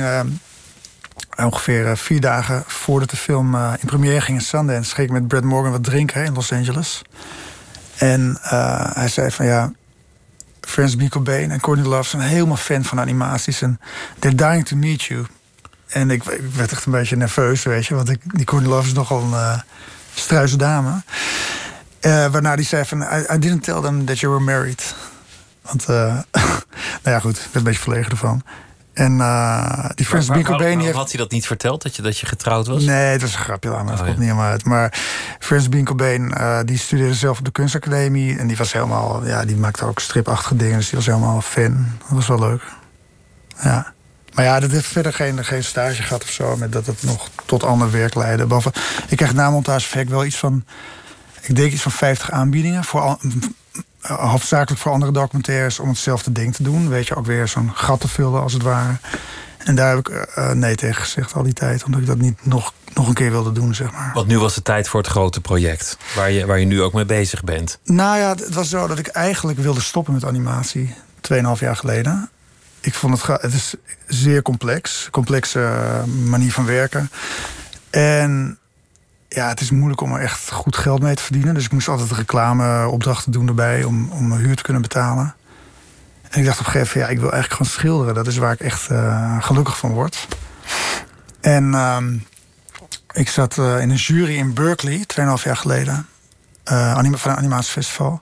ongeveer 4 dagen voordat de film in première ging in Sundance, ging ik met Brad Morgan wat drinken in Los Angeles. En hij zei van ja, Frances Bean Cobain en Courtney Love zijn helemaal fan van animaties en they're dying to meet you. En ik werd echt een beetje nerveus, weet je, want die Courtney Love is nogal een struise dame. Waarna die zei van I didn't tell them that you were married. Want, nou ja, goed, ik ben een beetje verlegen ervan. En die Frances Bean Cobain... Had hij dat niet verteld, dat je getrouwd was? Nee, het was een grapje, maar dat komt niet helemaal uit. Maar Frances Bean Cobain, die studeerde zelf op de kunstacademie. En die was helemaal, die maakte ook stripachtige dingen. Dus die was helemaal fan. Dat was wel leuk. Ja. Maar ja, dat heeft verder geen stage gehad of zo. Met dat het nog tot ander werk leidde. Behalve, ik kreeg na montage wel iets van... Ik denk iets van 50 aanbiedingen. Hoofdzakelijk voor andere documentaires om hetzelfde ding te doen. Weet je, ook weer zo'n gat te vullen als het ware. En daar heb ik nee tegen gezegd al die tijd. Omdat ik dat niet nog een keer wilde doen, zeg maar. Want nu was het tijd voor het grote project. Waar je nu ook mee bezig bent. Nou ja, het was zo dat ik eigenlijk wilde stoppen met animatie. 2,5 jaar geleden. Ik vond het is zeer complex. Complexe manier van werken. En ja, het is moeilijk om er echt goed geld mee te verdienen. Dus ik moest altijd reclameopdrachten doen erbij om mijn huur te kunnen betalen. En ik dacht op een gegeven moment, ja, ik wil eigenlijk gewoon schilderen. Dat is waar ik echt gelukkig van word. En ik zat in een jury in Berkeley, 2,5 jaar geleden. Van een animatiefestival.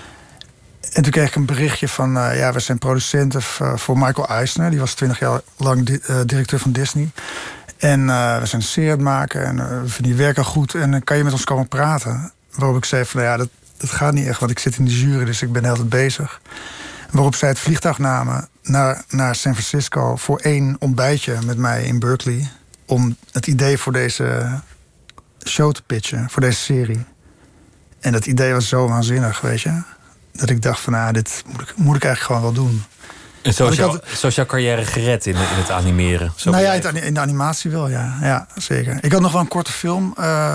En toen kreeg ik een berichtje van... ja, we zijn producenten voor Michael Eisner. Die was 20 jaar lang directeur van Disney. En we zijn een serie aan het maken. En we vinden je werk al goed. En kan je met ons komen praten? Waarop ik zei van, nou ja, dat gaat niet echt. Want ik zit in de jury, dus ik ben de hele tijd bezig. Waarop zij het vliegtuig namen naar San Francisco... voor 1 ontbijtje met mij in Berkeley... om het idee voor deze show te pitchen, voor deze serie. En dat idee was zo waanzinnig, weet je... dat ik dacht van, nou, dit moet ik eigenlijk gewoon wel doen. En zo is jouw carrière gered in het animeren? Zo nou ja, in de animatie wel, ja. Ja, zeker. Ik had nog wel een korte film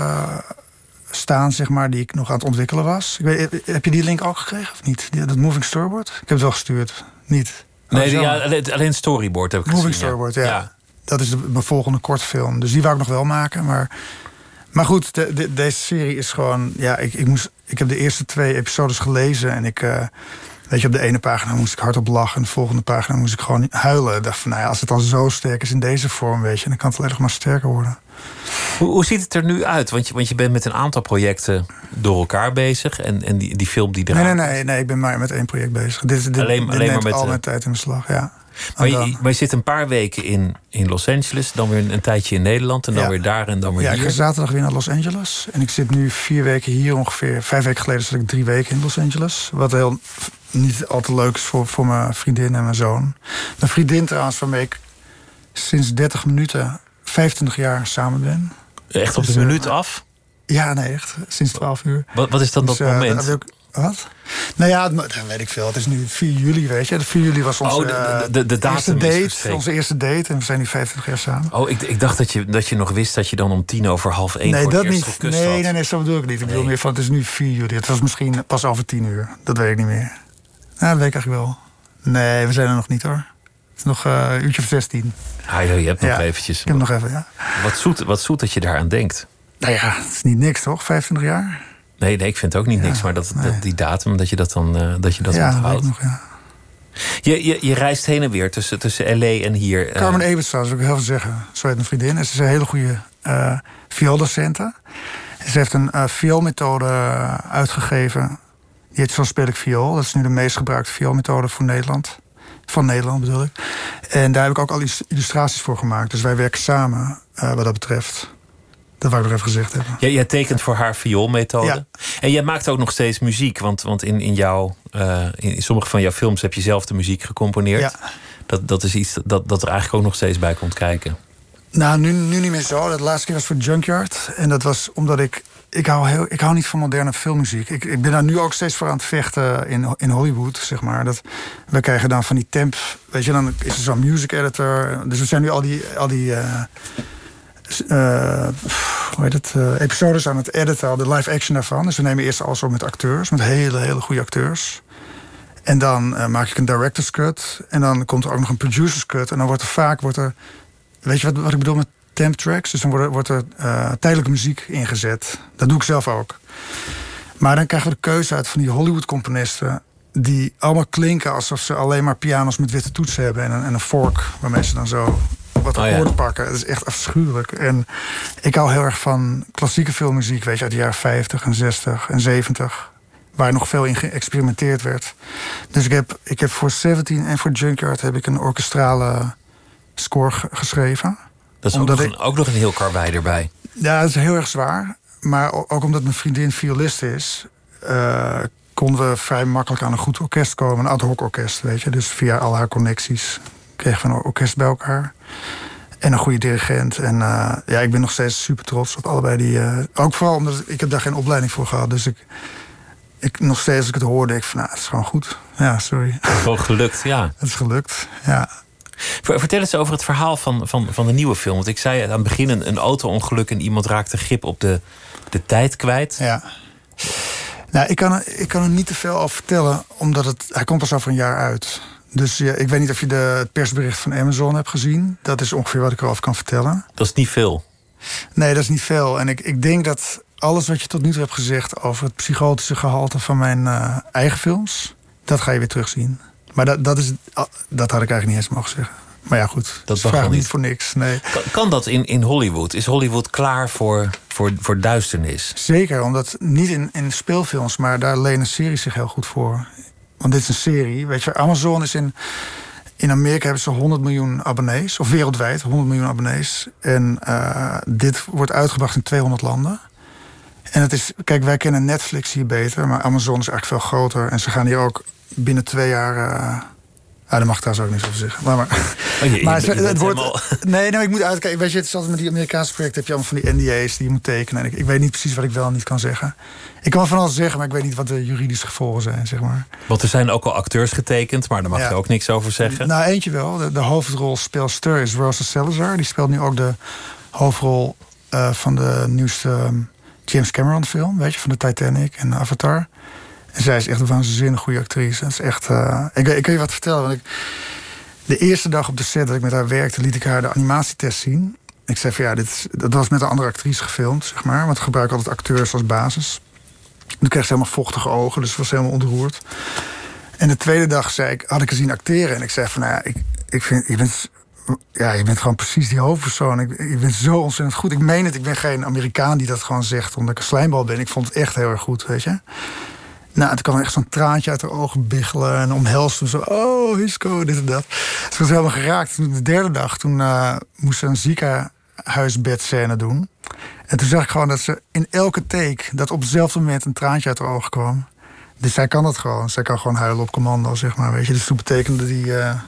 staan, zeg maar, die ik nog aan het ontwikkelen was. Heb je die link ook gekregen of niet? Dat Moving Storyboard? Ik heb het wel gestuurd. Niet? Nee, alleen Storyboard heb ik gezien. Moving Storyboard, ja. Dat is mijn volgende kortfilm. Dus die wou ik nog wel maken, maar goed, deze serie is gewoon... Ja, ik heb de eerste 2 episodes gelezen en ik... weet je, op de ene pagina moest ik hardop lachen... en de volgende pagina moest ik gewoon huilen. Ik dacht van, nou ja, als het al zo sterk is in deze vorm, weet je... dan kan het alleen nog maar sterker worden. Hoe ziet het er nu uit? Want je bent met een aantal projecten door elkaar bezig... en die film die draait... Nee, ik ben maar met 1 project bezig. Dit alleen neemt maar met al mijn tijd in beslag, ja. Maar je zit een paar weken in Los Angeles... dan weer een tijdje in Nederland en dan weer daar en dan weer hier. Ja, ik ga zaterdag weer naar Los Angeles. En ik zit nu 4 weken hier ongeveer. 5 weken geleden zat ik 3 weken in Los Angeles. Wat heel niet al te leuk is voor mijn vriendin en mijn zoon. Mijn vriendin trouwens, waarmee ik sinds 30 minuten 25 jaar samen ben. Echt op de minuut af? Ja, nee, echt. Sinds 12 uur. Wat is dan dat moment? Wat? Nou ja, dat weet ik veel. Het is nu 4 juli, weet je. De 4 juli was onze de datum date. Onze eerste date. En we zijn nu 25 jaar samen. Oh, ik dacht dat je nog wist dat je dan om 1:10 voor 12:30 nee, voor dat het eerst niet. gekust had. Nee, zo bedoel ik niet. Ik bedoel meer van, het is nu 4 juli. Het was misschien pas over 10 uur. Dat weet ik niet meer. Nou, dat weet ik eigenlijk wel. Nee, we zijn er nog niet, hoor. Het is nog een uurtje of 16. Ah, je hebt nog eventjes. Ik heb nog even, ja. Wat zoet dat je daaraan denkt. Nou ja, het is niet niks, toch? 25 jaar? Nee, ik vind het ook niet niks. Maar die datum, dat je dat onthoudt. Weet ik nog, ja. Je reist heen en weer tussen L.A. en hier. Carmen Eberts, zou ik heel veel zeggen. Zo heet een vriendin. En ze is een hele goede violdocente. Ze heeft een vioolmethode uitgegeven. Die heet Zo speel ik viool. Dat is nu de meest gebruikte vioolmethode voor Nederland. Van Nederland bedoel ik. En daar heb ik ook al illustraties voor gemaakt. Dus wij werken samen wat dat betreft. Dat wou ik nog even gezegd hebben. Ja, jij tekent voor haar vioolmethode. Ja. En jij maakt ook nog steeds muziek. Want in sommige van jouw films heb je zelf de muziek gecomponeerd. Ja. Dat is iets dat er eigenlijk ook nog steeds bij komt kijken. Nou, nu niet meer zo. De laatste keer was voor Junkyard. En dat was omdat ik hou niet van moderne filmmuziek. Ik ben daar nu ook steeds voor aan het vechten in Hollywood, zeg maar. We krijgen dan van die temp... Weet je, dan is er zo'n music editor. Dus we zijn nu al die episodes aan het editen, de live action daarvan. Dus we nemen eerst alles op met acteurs, met hele, hele goede acteurs. En dan maak ik een director's cut. En dan komt er ook nog een producer's cut. En dan wordt er weet je wat ik bedoel met temp tracks? Dus dan wordt er tijdelijke muziek ingezet. Dat doe ik zelf ook. Maar dan krijgen we de keuze uit van die Hollywood-componisten die allemaal klinken alsof ze alleen maar pianos met witte toetsen hebben en een vork waarmee ze dan zo wat akkoorden pakken. Dat is echt afschuwelijk. En ik hou heel erg van klassieke filmmuziek, weet je, uit de jaren 50 en 60 en 70. Waar nog veel in geëxperimenteerd werd. Dus ik heb voor 17 en voor Junkyard heb ik een orkestrale score geschreven. Dat is ook nog een heel karwei erbij. Ja, dat is heel erg zwaar. Maar ook omdat mijn vriendin violist is, konden we vrij makkelijk aan een goed orkest komen. Een ad hoc orkest, weet je. Dus via al haar connecties kregen we een orkest bij elkaar. En een goede dirigent. En ik ben nog steeds super trots op allebei die. Ook vooral omdat ik heb daar geen opleiding voor gehad. Dus ik nog steeds, als ik het hoorde, denk ik van, het is gewoon goed. Ja, sorry. Het is gewoon gelukt, ja. Het is gelukt, ja. Vertel eens over het verhaal van de nieuwe film. Want ik zei aan het begin een auto-ongeluk en iemand raakte grip op de tijd kwijt. Ja. Nou, ik kan er niet te veel over vertellen, omdat hij komt pas over een jaar uit. Dus ik weet niet of je het persbericht van Amazon hebt gezien. Dat is ongeveer wat ik erover kan vertellen. Dat is niet veel. Nee, dat is niet veel. En ik denk dat alles wat je tot nu toe hebt gezegd over het psychotische gehalte van mijn eigen films, dat ga je weer terugzien. Maar dat had ik eigenlijk niet eens mogen zeggen. Maar ja, goed. Dat vraag mag me niet niet voor niks. Nee. Kan dat in Hollywood? Is Hollywood klaar voor duisternis? Zeker, omdat niet in speelfilms, maar daar lenen series zich heel goed voor. Want dit is een serie. Weet je, Amazon is in Amerika hebben ze 100 miljoen abonnees. Of wereldwijd 100 miljoen abonnees. En dit wordt uitgebracht in 200 landen. En het is, kijk, wij kennen Netflix hier beter, maar Amazon is eigenlijk veel groter. En ze gaan hier ook binnen 2 jaar. Daar mag ik trouwens ook niks over zeggen. Maar het wordt. Nee, ik moet uitkijken. Weet je, het is altijd met die Amerikaanse projecten heb je allemaal van die NDA's die je moet tekenen. En ik weet niet precies wat ik wel en niet kan zeggen. Ik kan wel van alles zeggen, maar ik weet niet wat de juridische gevolgen zijn, zeg maar. Want er zijn ook al acteurs getekend, maar daar mag je ook niks over zeggen. Nou, eentje wel. De hoofdrolspeelster is Rosa Salazar. Die speelt nu ook de hoofdrol van de nieuwste James Cameron film, weet je, van de Titanic en Avatar. En zij is echt een waanzinnig goede actrice. Dat is echt. Ik kan je wat vertellen. Want de eerste dag op de set dat ik met haar werkte, liet ik haar de animatietest zien. Ik zei van ja, dat was met een andere actrice gefilmd, zeg maar. Want ik gebruik altijd acteurs als basis. Toen kreeg ze helemaal vochtige ogen, dus ze was helemaal ontroerd. En de tweede dag had ik haar zien acteren. En ik zei van nou ja, ik vind, je bent gewoon precies die hoofdpersoon. Je bent zo ontzettend goed. Ik meen het, ik ben geen Amerikaan die dat gewoon zegt omdat ik een slijmbal ben. Ik vond het echt heel erg goed, weet je. Nou, toen kwam er echt zo'n traantje uit haar ogen biggelen en omhelste zo. Oh, Hisco, dit en dat. Ze was helemaal geraakt. De derde dag, toen moest ze een ziekenhuisbedscène doen. En toen zag ik gewoon dat ze in elke take, dat op hetzelfde moment een traantje uit haar ogen kwam. Dus zij kan dat gewoon. Zij kan gewoon huilen op commando, zeg maar, weet je. Dus toen betekende die...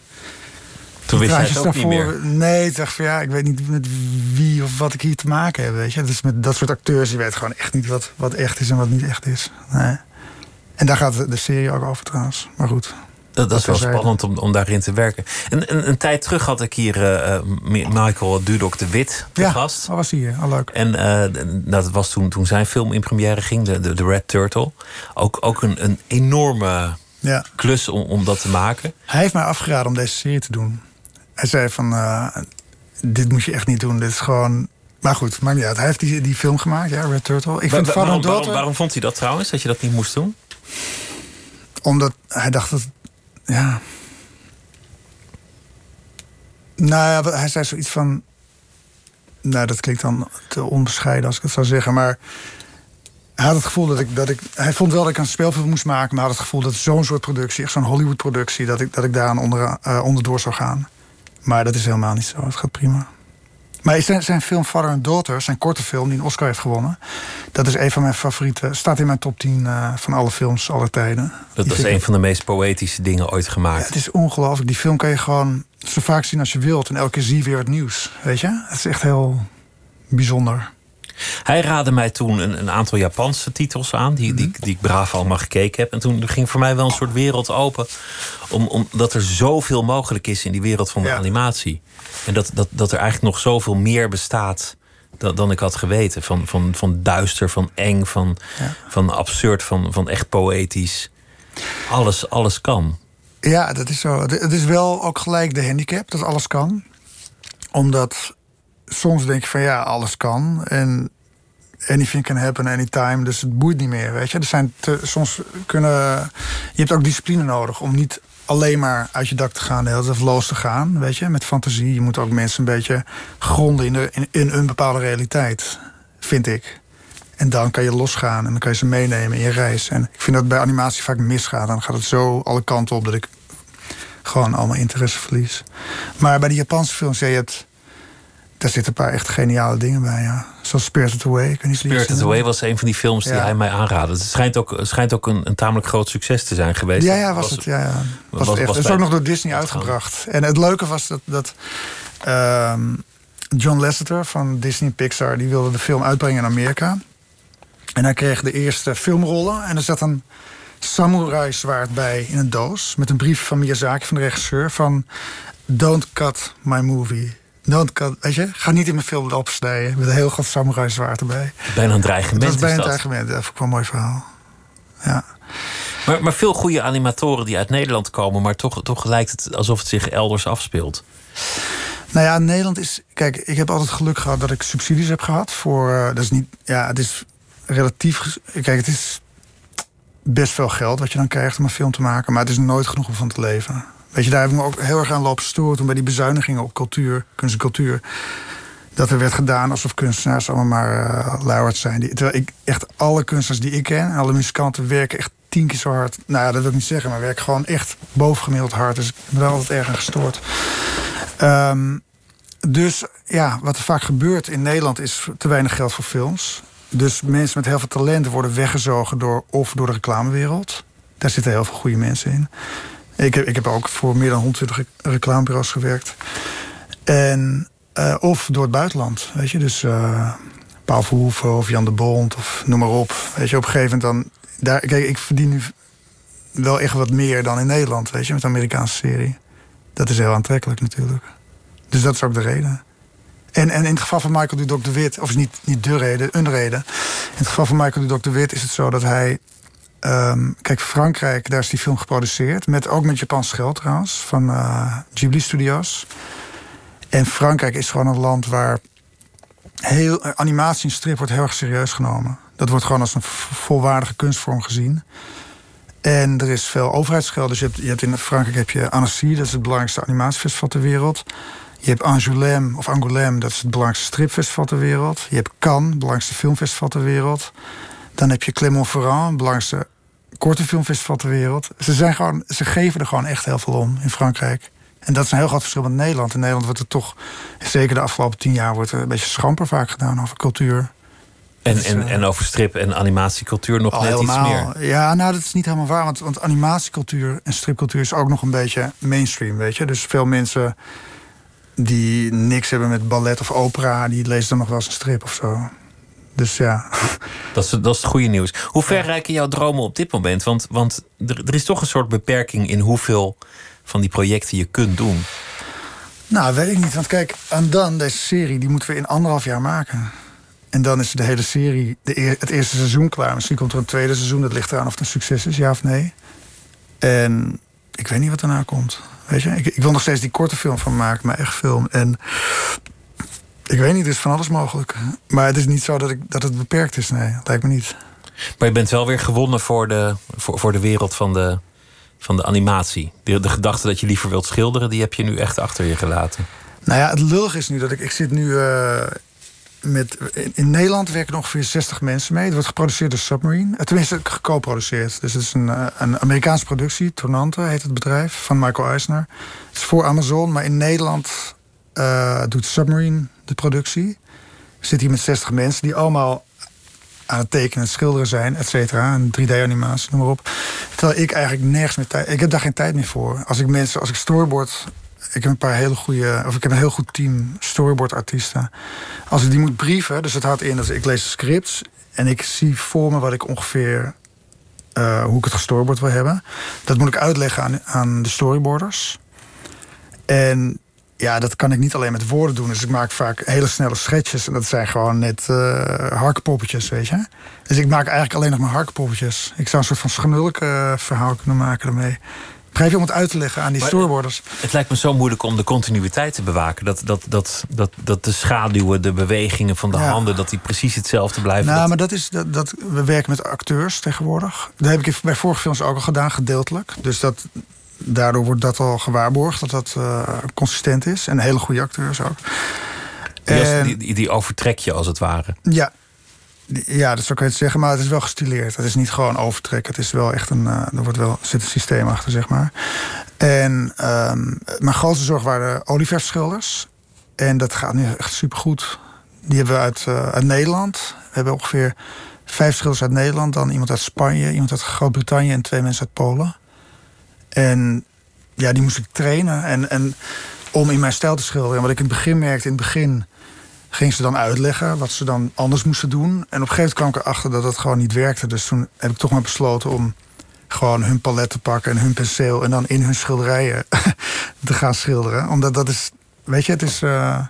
Toen wist jij het ook niet meer? Nee, ik dacht van ja, ik weet niet met wie of wat ik hier te maken heb, weet je. Dus met dat soort acteurs, je weet gewoon echt niet wat echt is en wat niet echt is. Nee. En daar gaat de serie ook over trouwens. Maar goed. Dat is wel spannend om daarin te werken. En een tijd terug had ik hier Michael Dudok de Wit te gast. Ja, was hij hier. Al leuk. En dat was toen zijn film in première ging, de Red Turtle. Ook een enorme klus om dat te maken. Hij heeft mij afgeraden om deze serie te doen. Hij zei van, dit moet je echt niet doen. Dit is gewoon... Maar goed, maakt niet uit. Hij heeft die film gemaakt, ja, Red Turtle. Waarom vond hij dat trouwens, dat je dat niet moest doen? Omdat hij dacht dat... Ja. Nou ja, hij zei zoiets van... Nou, dat klinkt dan te onbescheiden als ik het zou zeggen. Maar hij had het gevoel dat ik... Hij vond wel dat ik een speelfilm moest maken. Maar hij had het gevoel dat zo'n soort productie, echt zo'n Hollywood productie... dat ik daar onderdoor zou gaan. Maar dat is helemaal niet zo. Het gaat prima. Maar zijn film Father and Daughter, zijn korte film die een Oscar heeft gewonnen... dat is een van mijn favorieten. Staat in mijn top 10 van alle films aller tijden. Dat is een van de meest poëtische dingen ooit gemaakt. Ja, het is ongelooflijk. Die film kan je gewoon zo vaak zien als je wilt. En elke keer zie je weer het nieuws. Weet je? Het is echt heel bijzonder. Hij raadde mij toen een aantal Japanse titels aan... die ik braaf allemaal gekeken heb. En toen ging voor mij wel een soort wereld open... omdat er zoveel mogelijk is in die wereld van de animatie. En dat er eigenlijk nog zoveel meer bestaat dan ik had geweten. Van duister, van eng, van absurd, van echt poëtisch. Alles kan. Ja, dat is zo. Het is wel ook gelijk de handicap dat alles kan. Omdat soms denk je van ja, alles kan. En anything can happen anytime. Dus het boeit niet meer, weet je. Je hebt ook discipline nodig om niet alleen maar uit je dak te gaan, de hele tijd los te gaan, weet je, met fantasie. Je moet ook mensen een beetje gronden in een bepaalde realiteit, vind ik. En dan kan je losgaan en dan kan je ze meenemen in je reis. En ik vind dat bij animatie vaak misgaat. Dan gaat het zo alle kanten op dat ik gewoon allemaal interesse verlies. Maar bij die Japanse films, daar zitten een paar echt geniale dingen bij, ja. Zoals Spirited Away. Spirited Away was een van die films die hij mij aanraadde. Het schijnt ook een tamelijk groot succes te zijn geweest. Ja, was het. Het is ook nog door Disney uitgebracht. En het leuke was dat John Lasseter van Disney Pixar... die wilde de film uitbrengen in Amerika. En hij kreeg de eerste filmrollen. En er zat een samurai zwaard bij in een doos... met een brief van Miyazaki, van de regisseur... van Don't cut my movie... Weet je, ga niet in mijn film opsnijden met een heel groot samurai zwaard erbij. Bijna een dreigement. Dat is bijna een dreigement. Dat vond ik wel een mooi verhaal. Ja. Maar veel goede animatoren die uit Nederland komen, maar toch lijkt het alsof het zich elders afspeelt. Nou ja, Nederland is... Kijk, ik heb altijd geluk gehad dat ik subsidies heb gehad voor... dat is niet... Ja, het is relatief... Kijk, het is best veel geld wat je dan krijgt om een film te maken. Maar het is nooit genoeg om van te leven. Weet je, daar heb ik me ook heel erg aan lopen storen... toen bij die bezuinigingen op cultuur, kunst en cultuur... dat er werd gedaan alsof kunstenaars allemaal maar luierd zijn. Terwijl ik echt alle kunstenaars die ik ken... en alle muzikanten werken echt 10 keer zo hard. Nou ja, dat wil ik niet zeggen, maar werken gewoon echt bovengemiddeld hard. Dus ik ben er altijd erg aan gestoord. Dus ja, wat er vaak gebeurt in Nederland is te weinig geld voor films. Dus mensen met heel veel talent worden weggezogen door de reclamewereld. Daar zitten heel veel goede mensen in. Ik heb ook voor meer dan 120 reclamebureaus gewerkt. En, of door het buitenland, weet je. Dus Paul Verhoeven of Jan de Bond of noem maar op. Weet je, op een gegeven moment dan... Kijk, ik verdien nu wel echt wat meer dan in Nederland, weet je, met de Amerikaanse serie. Dat is heel aantrekkelijk natuurlijk. Dus dat is ook de reden. En in het geval van Michael Dudok de Wit... of is niet de reden, een reden. In het geval van Michael Dudok de Wit is het zo dat hij... kijk, Frankrijk, daar is die film geproduceerd. Ook met Japans geld trouwens, van Ghibli Studios. En Frankrijk is gewoon een land waar... animatie en strip wordt heel erg serieus genomen. Dat wordt gewoon als een volwaardige kunstvorm gezien. En er is veel overheidsgeld. Dus je hebt in Frankrijk heb je Annecy, dat is het belangrijkste animatiefestival ter wereld. Je hebt Angoulême, dat is het belangrijkste stripfestival ter wereld. Je hebt Cannes, het belangrijkste filmfestival ter wereld. Dan heb je Clermont-Ferrand, het belangrijkste korte filmfestival ter wereld. Ze geven er gewoon echt heel veel om in Frankrijk. En dat is een heel groot verschil met Nederland. In Nederland wordt er toch, zeker de afgelopen 10 jaar... wordt er een beetje schamper vaak gedaan over cultuur. En over strip en animatiecultuur nog net helemaal, iets meer. Ja, nou, dat is niet helemaal waar. Want animatiecultuur en stripcultuur is ook nog een beetje mainstream, weet je. Dus veel mensen die niks hebben met ballet of opera... die lezen dan nog wel eens een strip of zo. Dus ja. Dat is het goede nieuws. Hoe ver reiken jouw dromen op dit moment? Want er is toch een soort beperking in hoeveel van die projecten je kunt doen. Nou, weet ik niet. Want kijk, deze serie, die moeten we in 1,5 jaar maken. En dan is de hele serie, het eerste seizoen klaar. Misschien komt er een tweede seizoen. Dat ligt eraan of het een succes is, ja of nee. En ik weet niet wat daarna komt. Weet je, ik wil nog steeds die korte film van maken, maar echt film. En ik weet niet, er is van alles mogelijk. Maar het is niet zo dat het beperkt is, nee. Dat lijkt me niet. Maar je bent wel weer gewonnen voor de wereld van de animatie. De gedachte dat je liever wilt schilderen, die heb je nu echt achter je gelaten. Nou ja, het lullig is nu dat ik zit nu... in Nederland werken ongeveer 60 mensen mee. Het wordt geproduceerd door Submarine. Tenminste, geco-produceerd. Dus het is een Amerikaanse productie. Tonante heet het bedrijf, van Michael Eisner. Het is voor Amazon, maar in Nederland doet Submarine de productie. We zitten hier met 60 mensen die allemaal aan het tekenen en schilderen zijn, et cetera. En 3D-animatie, noem maar op. Terwijl ik eigenlijk nergens meer tijd... Ik heb daar geen tijd meer voor. Als ik storyboard... Ik heb een heel goed team storyboard-artiesten. Als ik die moet brieven, dus het houdt in dat ik lees de scripts en ik zie voor me wat ik ongeveer hoe ik het gestoryboard wil hebben. Dat moet ik uitleggen aan de storyboarders. En ja, dat kan ik niet alleen met woorden doen. Dus ik maak vaak hele snelle schetsjes en dat zijn gewoon net harkpoppetjes, weet je. Dus ik maak eigenlijk alleen nog maar harkpoppetjes. Ik zou een soort van schanulke verhaal kunnen maken daarmee. Begrijp je, om het uit te leggen aan die storyboarders? Het lijkt me zo moeilijk om de continuïteit te bewaken. Dat de schaduwen, de bewegingen van de handen, dat die precies hetzelfde blijven. Nou, maar we werken met acteurs tegenwoordig. Dat heb ik bij vorige films ook al gedaan, gedeeltelijk. Dus daardoor wordt dat al gewaarborgd, dat consistent is. En hele goede acteurs ook. Die overtrek je als het ware. Ja, dat zou ik het zeggen, maar het is wel gestileerd. Het is niet gewoon overtrekken. Het is wel echt zit een systeem achter, zeg maar. En mijn grootste zorg waren de olieverfschilders. En dat gaat nu echt supergoed. Die hebben we uit Nederland. We hebben ongeveer 5 schilders uit Nederland. Dan iemand uit Spanje, iemand uit Groot-Brittannië en 2 mensen uit Polen. En ja, die moest ik trainen. En om in mijn stijl te schilderen. En wat ik in het begin merkte, ging ze dan uitleggen wat ze dan anders moesten doen. En op een gegeven moment kwam ik erachter dat dat gewoon niet werkte. Dus toen heb ik toch maar besloten om gewoon hun palet te pakken en hun penseel en dan in hun schilderijen te gaan schilderen. Omdat dat is, weet je, het is...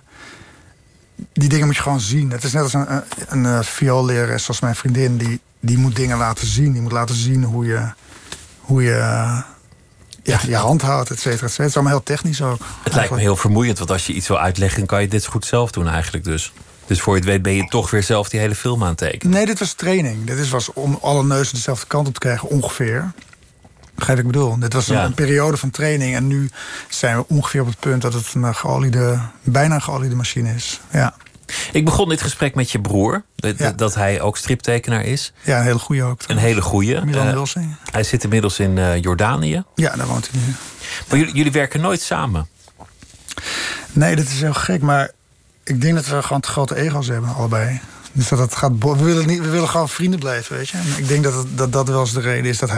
die dingen moet je gewoon zien. Het is net als een vioollerares zoals mijn vriendin. Die moet dingen laten zien. Die moet laten zien hoe je je hand houdt, et cetera, et cetera. Het is allemaal heel technisch ook. Het lijkt me heel vermoeiend, want als je iets wil uitleggen, dan kan je dit zo goed zelf doen eigenlijk dus. Dus voor je het weet ben je toch weer zelf die hele film aan het tekenen. Nee, dit was training. Dit was om alle neuzen dezelfde kant op te krijgen, ongeveer. Begrijp wat ik bedoel? Dit was een periode van training. En nu zijn we ongeveer op het punt dat het bijna een geoliede machine is. Ja. Ik begon dit gesprek met je broer. Dat hij ook striptekenaar is. Ja, een hele goeie ook. Een hele goeie. Milan Wilsing. Hij zit inmiddels in Jordanië. Ja, daar woont hij nu. Maar jullie werken nooit samen? Nee, dat is heel gek. Maar ik denk dat we gewoon te grote ego's hebben, allebei. Dus dat het gaat... We willen gewoon vrienden blijven, weet je. En ik denk dat wel eens de reden is dat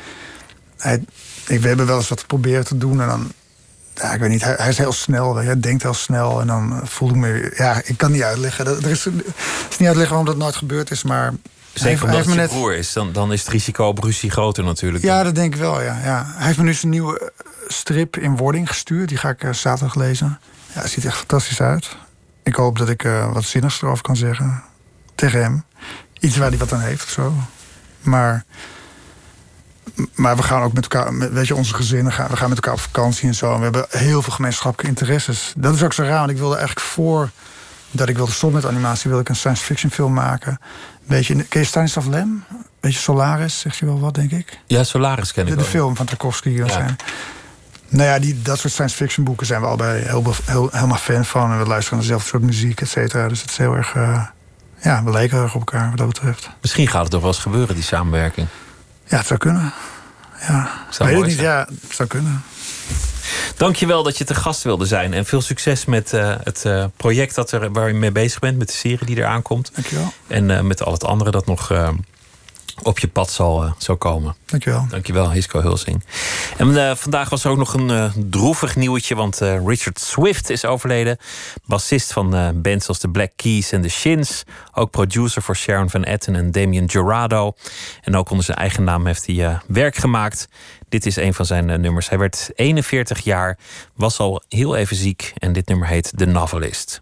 we hebben wel eens wat proberen te doen en dan... Ja, ik weet niet, hij is heel snel, hij denkt heel snel en dan voel ik me... Ja, ik kan niet uitleggen. Het is niet uitleggen waarom dat nooit gebeurd is, maar... Zeker omdat het je broer is, dan is het risico op ruzie groter natuurlijk. Ja, dat denk ik wel, ja. Hij heeft me nu zijn nieuwe strip in wording gestuurd. Die ga ik zaterdag lezen. Ja, het ziet er echt fantastisch uit. Ik hoop dat ik wat zinnigs erover kan zeggen. Tegen hem. Iets waar hij wat aan heeft of zo. Maar we gaan ook met elkaar, weet je, onze gezinnen we gaan met elkaar op vakantie en zo. En we hebben heel veel gemeenschappelijke interesses. Dat is ook zo raar, want ik wilde eigenlijk dat ik wilde stoppen met animatie, wilde ik een science fiction film maken. Weet je, ken je Stanislav Lem? Weet je, Solaris, zegt je wel wat, denk ik? Ja, Solaris ken ik wel. De film van Tarkovsky. Ja. Nou ja, dat soort science fiction boeken zijn we allebei helemaal fan van. En we luisteren naar dezelfde soort muziek, et cetera. Dus het is heel erg... we lijken erg op elkaar wat dat betreft. Misschien gaat het toch wel eens gebeuren, die samenwerking. Ja, het zou kunnen. Ja, weet ik niet. Ja, het zou kunnen. Dankjewel dat je te gast wilde zijn. En veel succes met het project waar je mee bezig bent. Met de serie die eraan komt. Dankjewel. En met al het andere dat nog op je pad zal komen. Dankjewel. Dankjewel, Hisko Hulsing. En vandaag was er ook nog een droevig nieuwtje. Want Richard Swift is overleden. Bassist van bands als de Black Keys en de Shins. Ook producer voor Sharon Van Etten en Damien Jurado. En ook onder zijn eigen naam heeft hij werk gemaakt. Dit is een van zijn nummers. Hij werd 41 jaar, was al heel even ziek. En dit nummer heet The Novelist.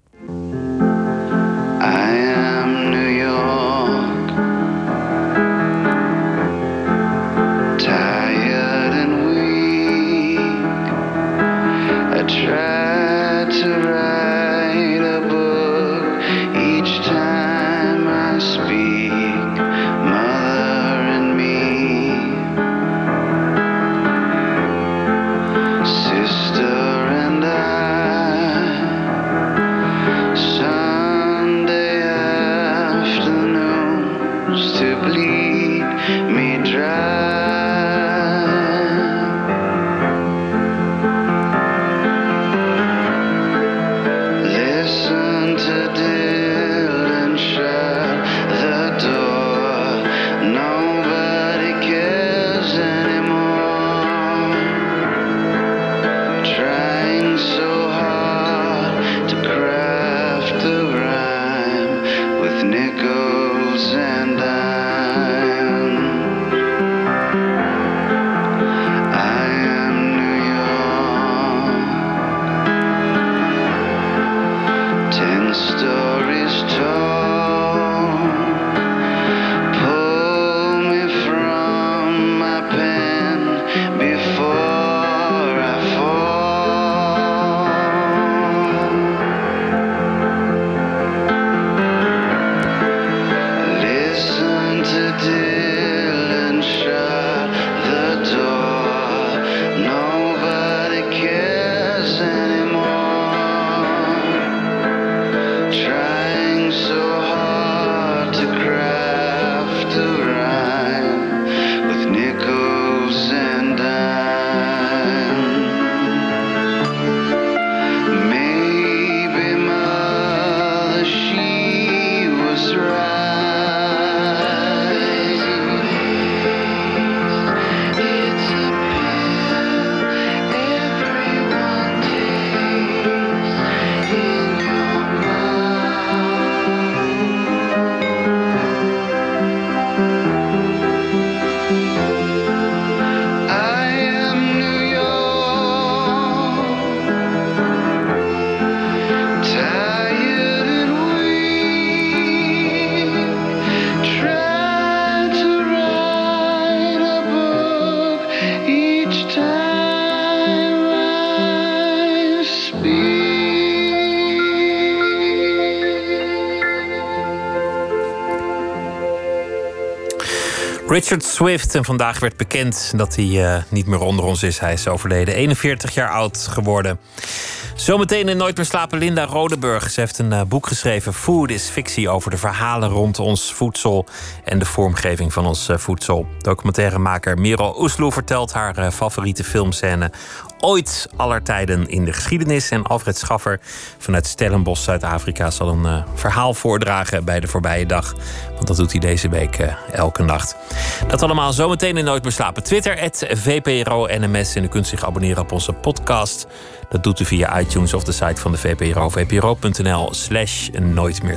I am New York, tired and weak. I tried to write a book each time I speak, mother and me, sister and I. Someday Richard Swift, en vandaag werd bekend dat hij niet meer onder ons is. Hij is overleden, 41 jaar oud geworden. Zometeen in Nooit meer slapen Linda Rodeburg. Ze heeft een boek geschreven, Food is fictie, over de verhalen rond ons voedsel en de vormgeving van ons voedsel. Documentairemaker Merel Oesloe vertelt haar favoriete filmscène ooit aller tijden in de geschiedenis. En Alfred Schaffer vanuit Stellenbosch, Zuid-Afrika, zal een verhaal voordragen bij de voorbije dag. Want dat doet hij deze week elke nacht. Dat allemaal zometeen in Nooit meer slapen. Twitter, @VPRO-NMS. En u kunt zich abonneren op onze podcast. Dat doet u via iTunes of de site van de VPRO. VPRO.nl/nooitmeerslapen.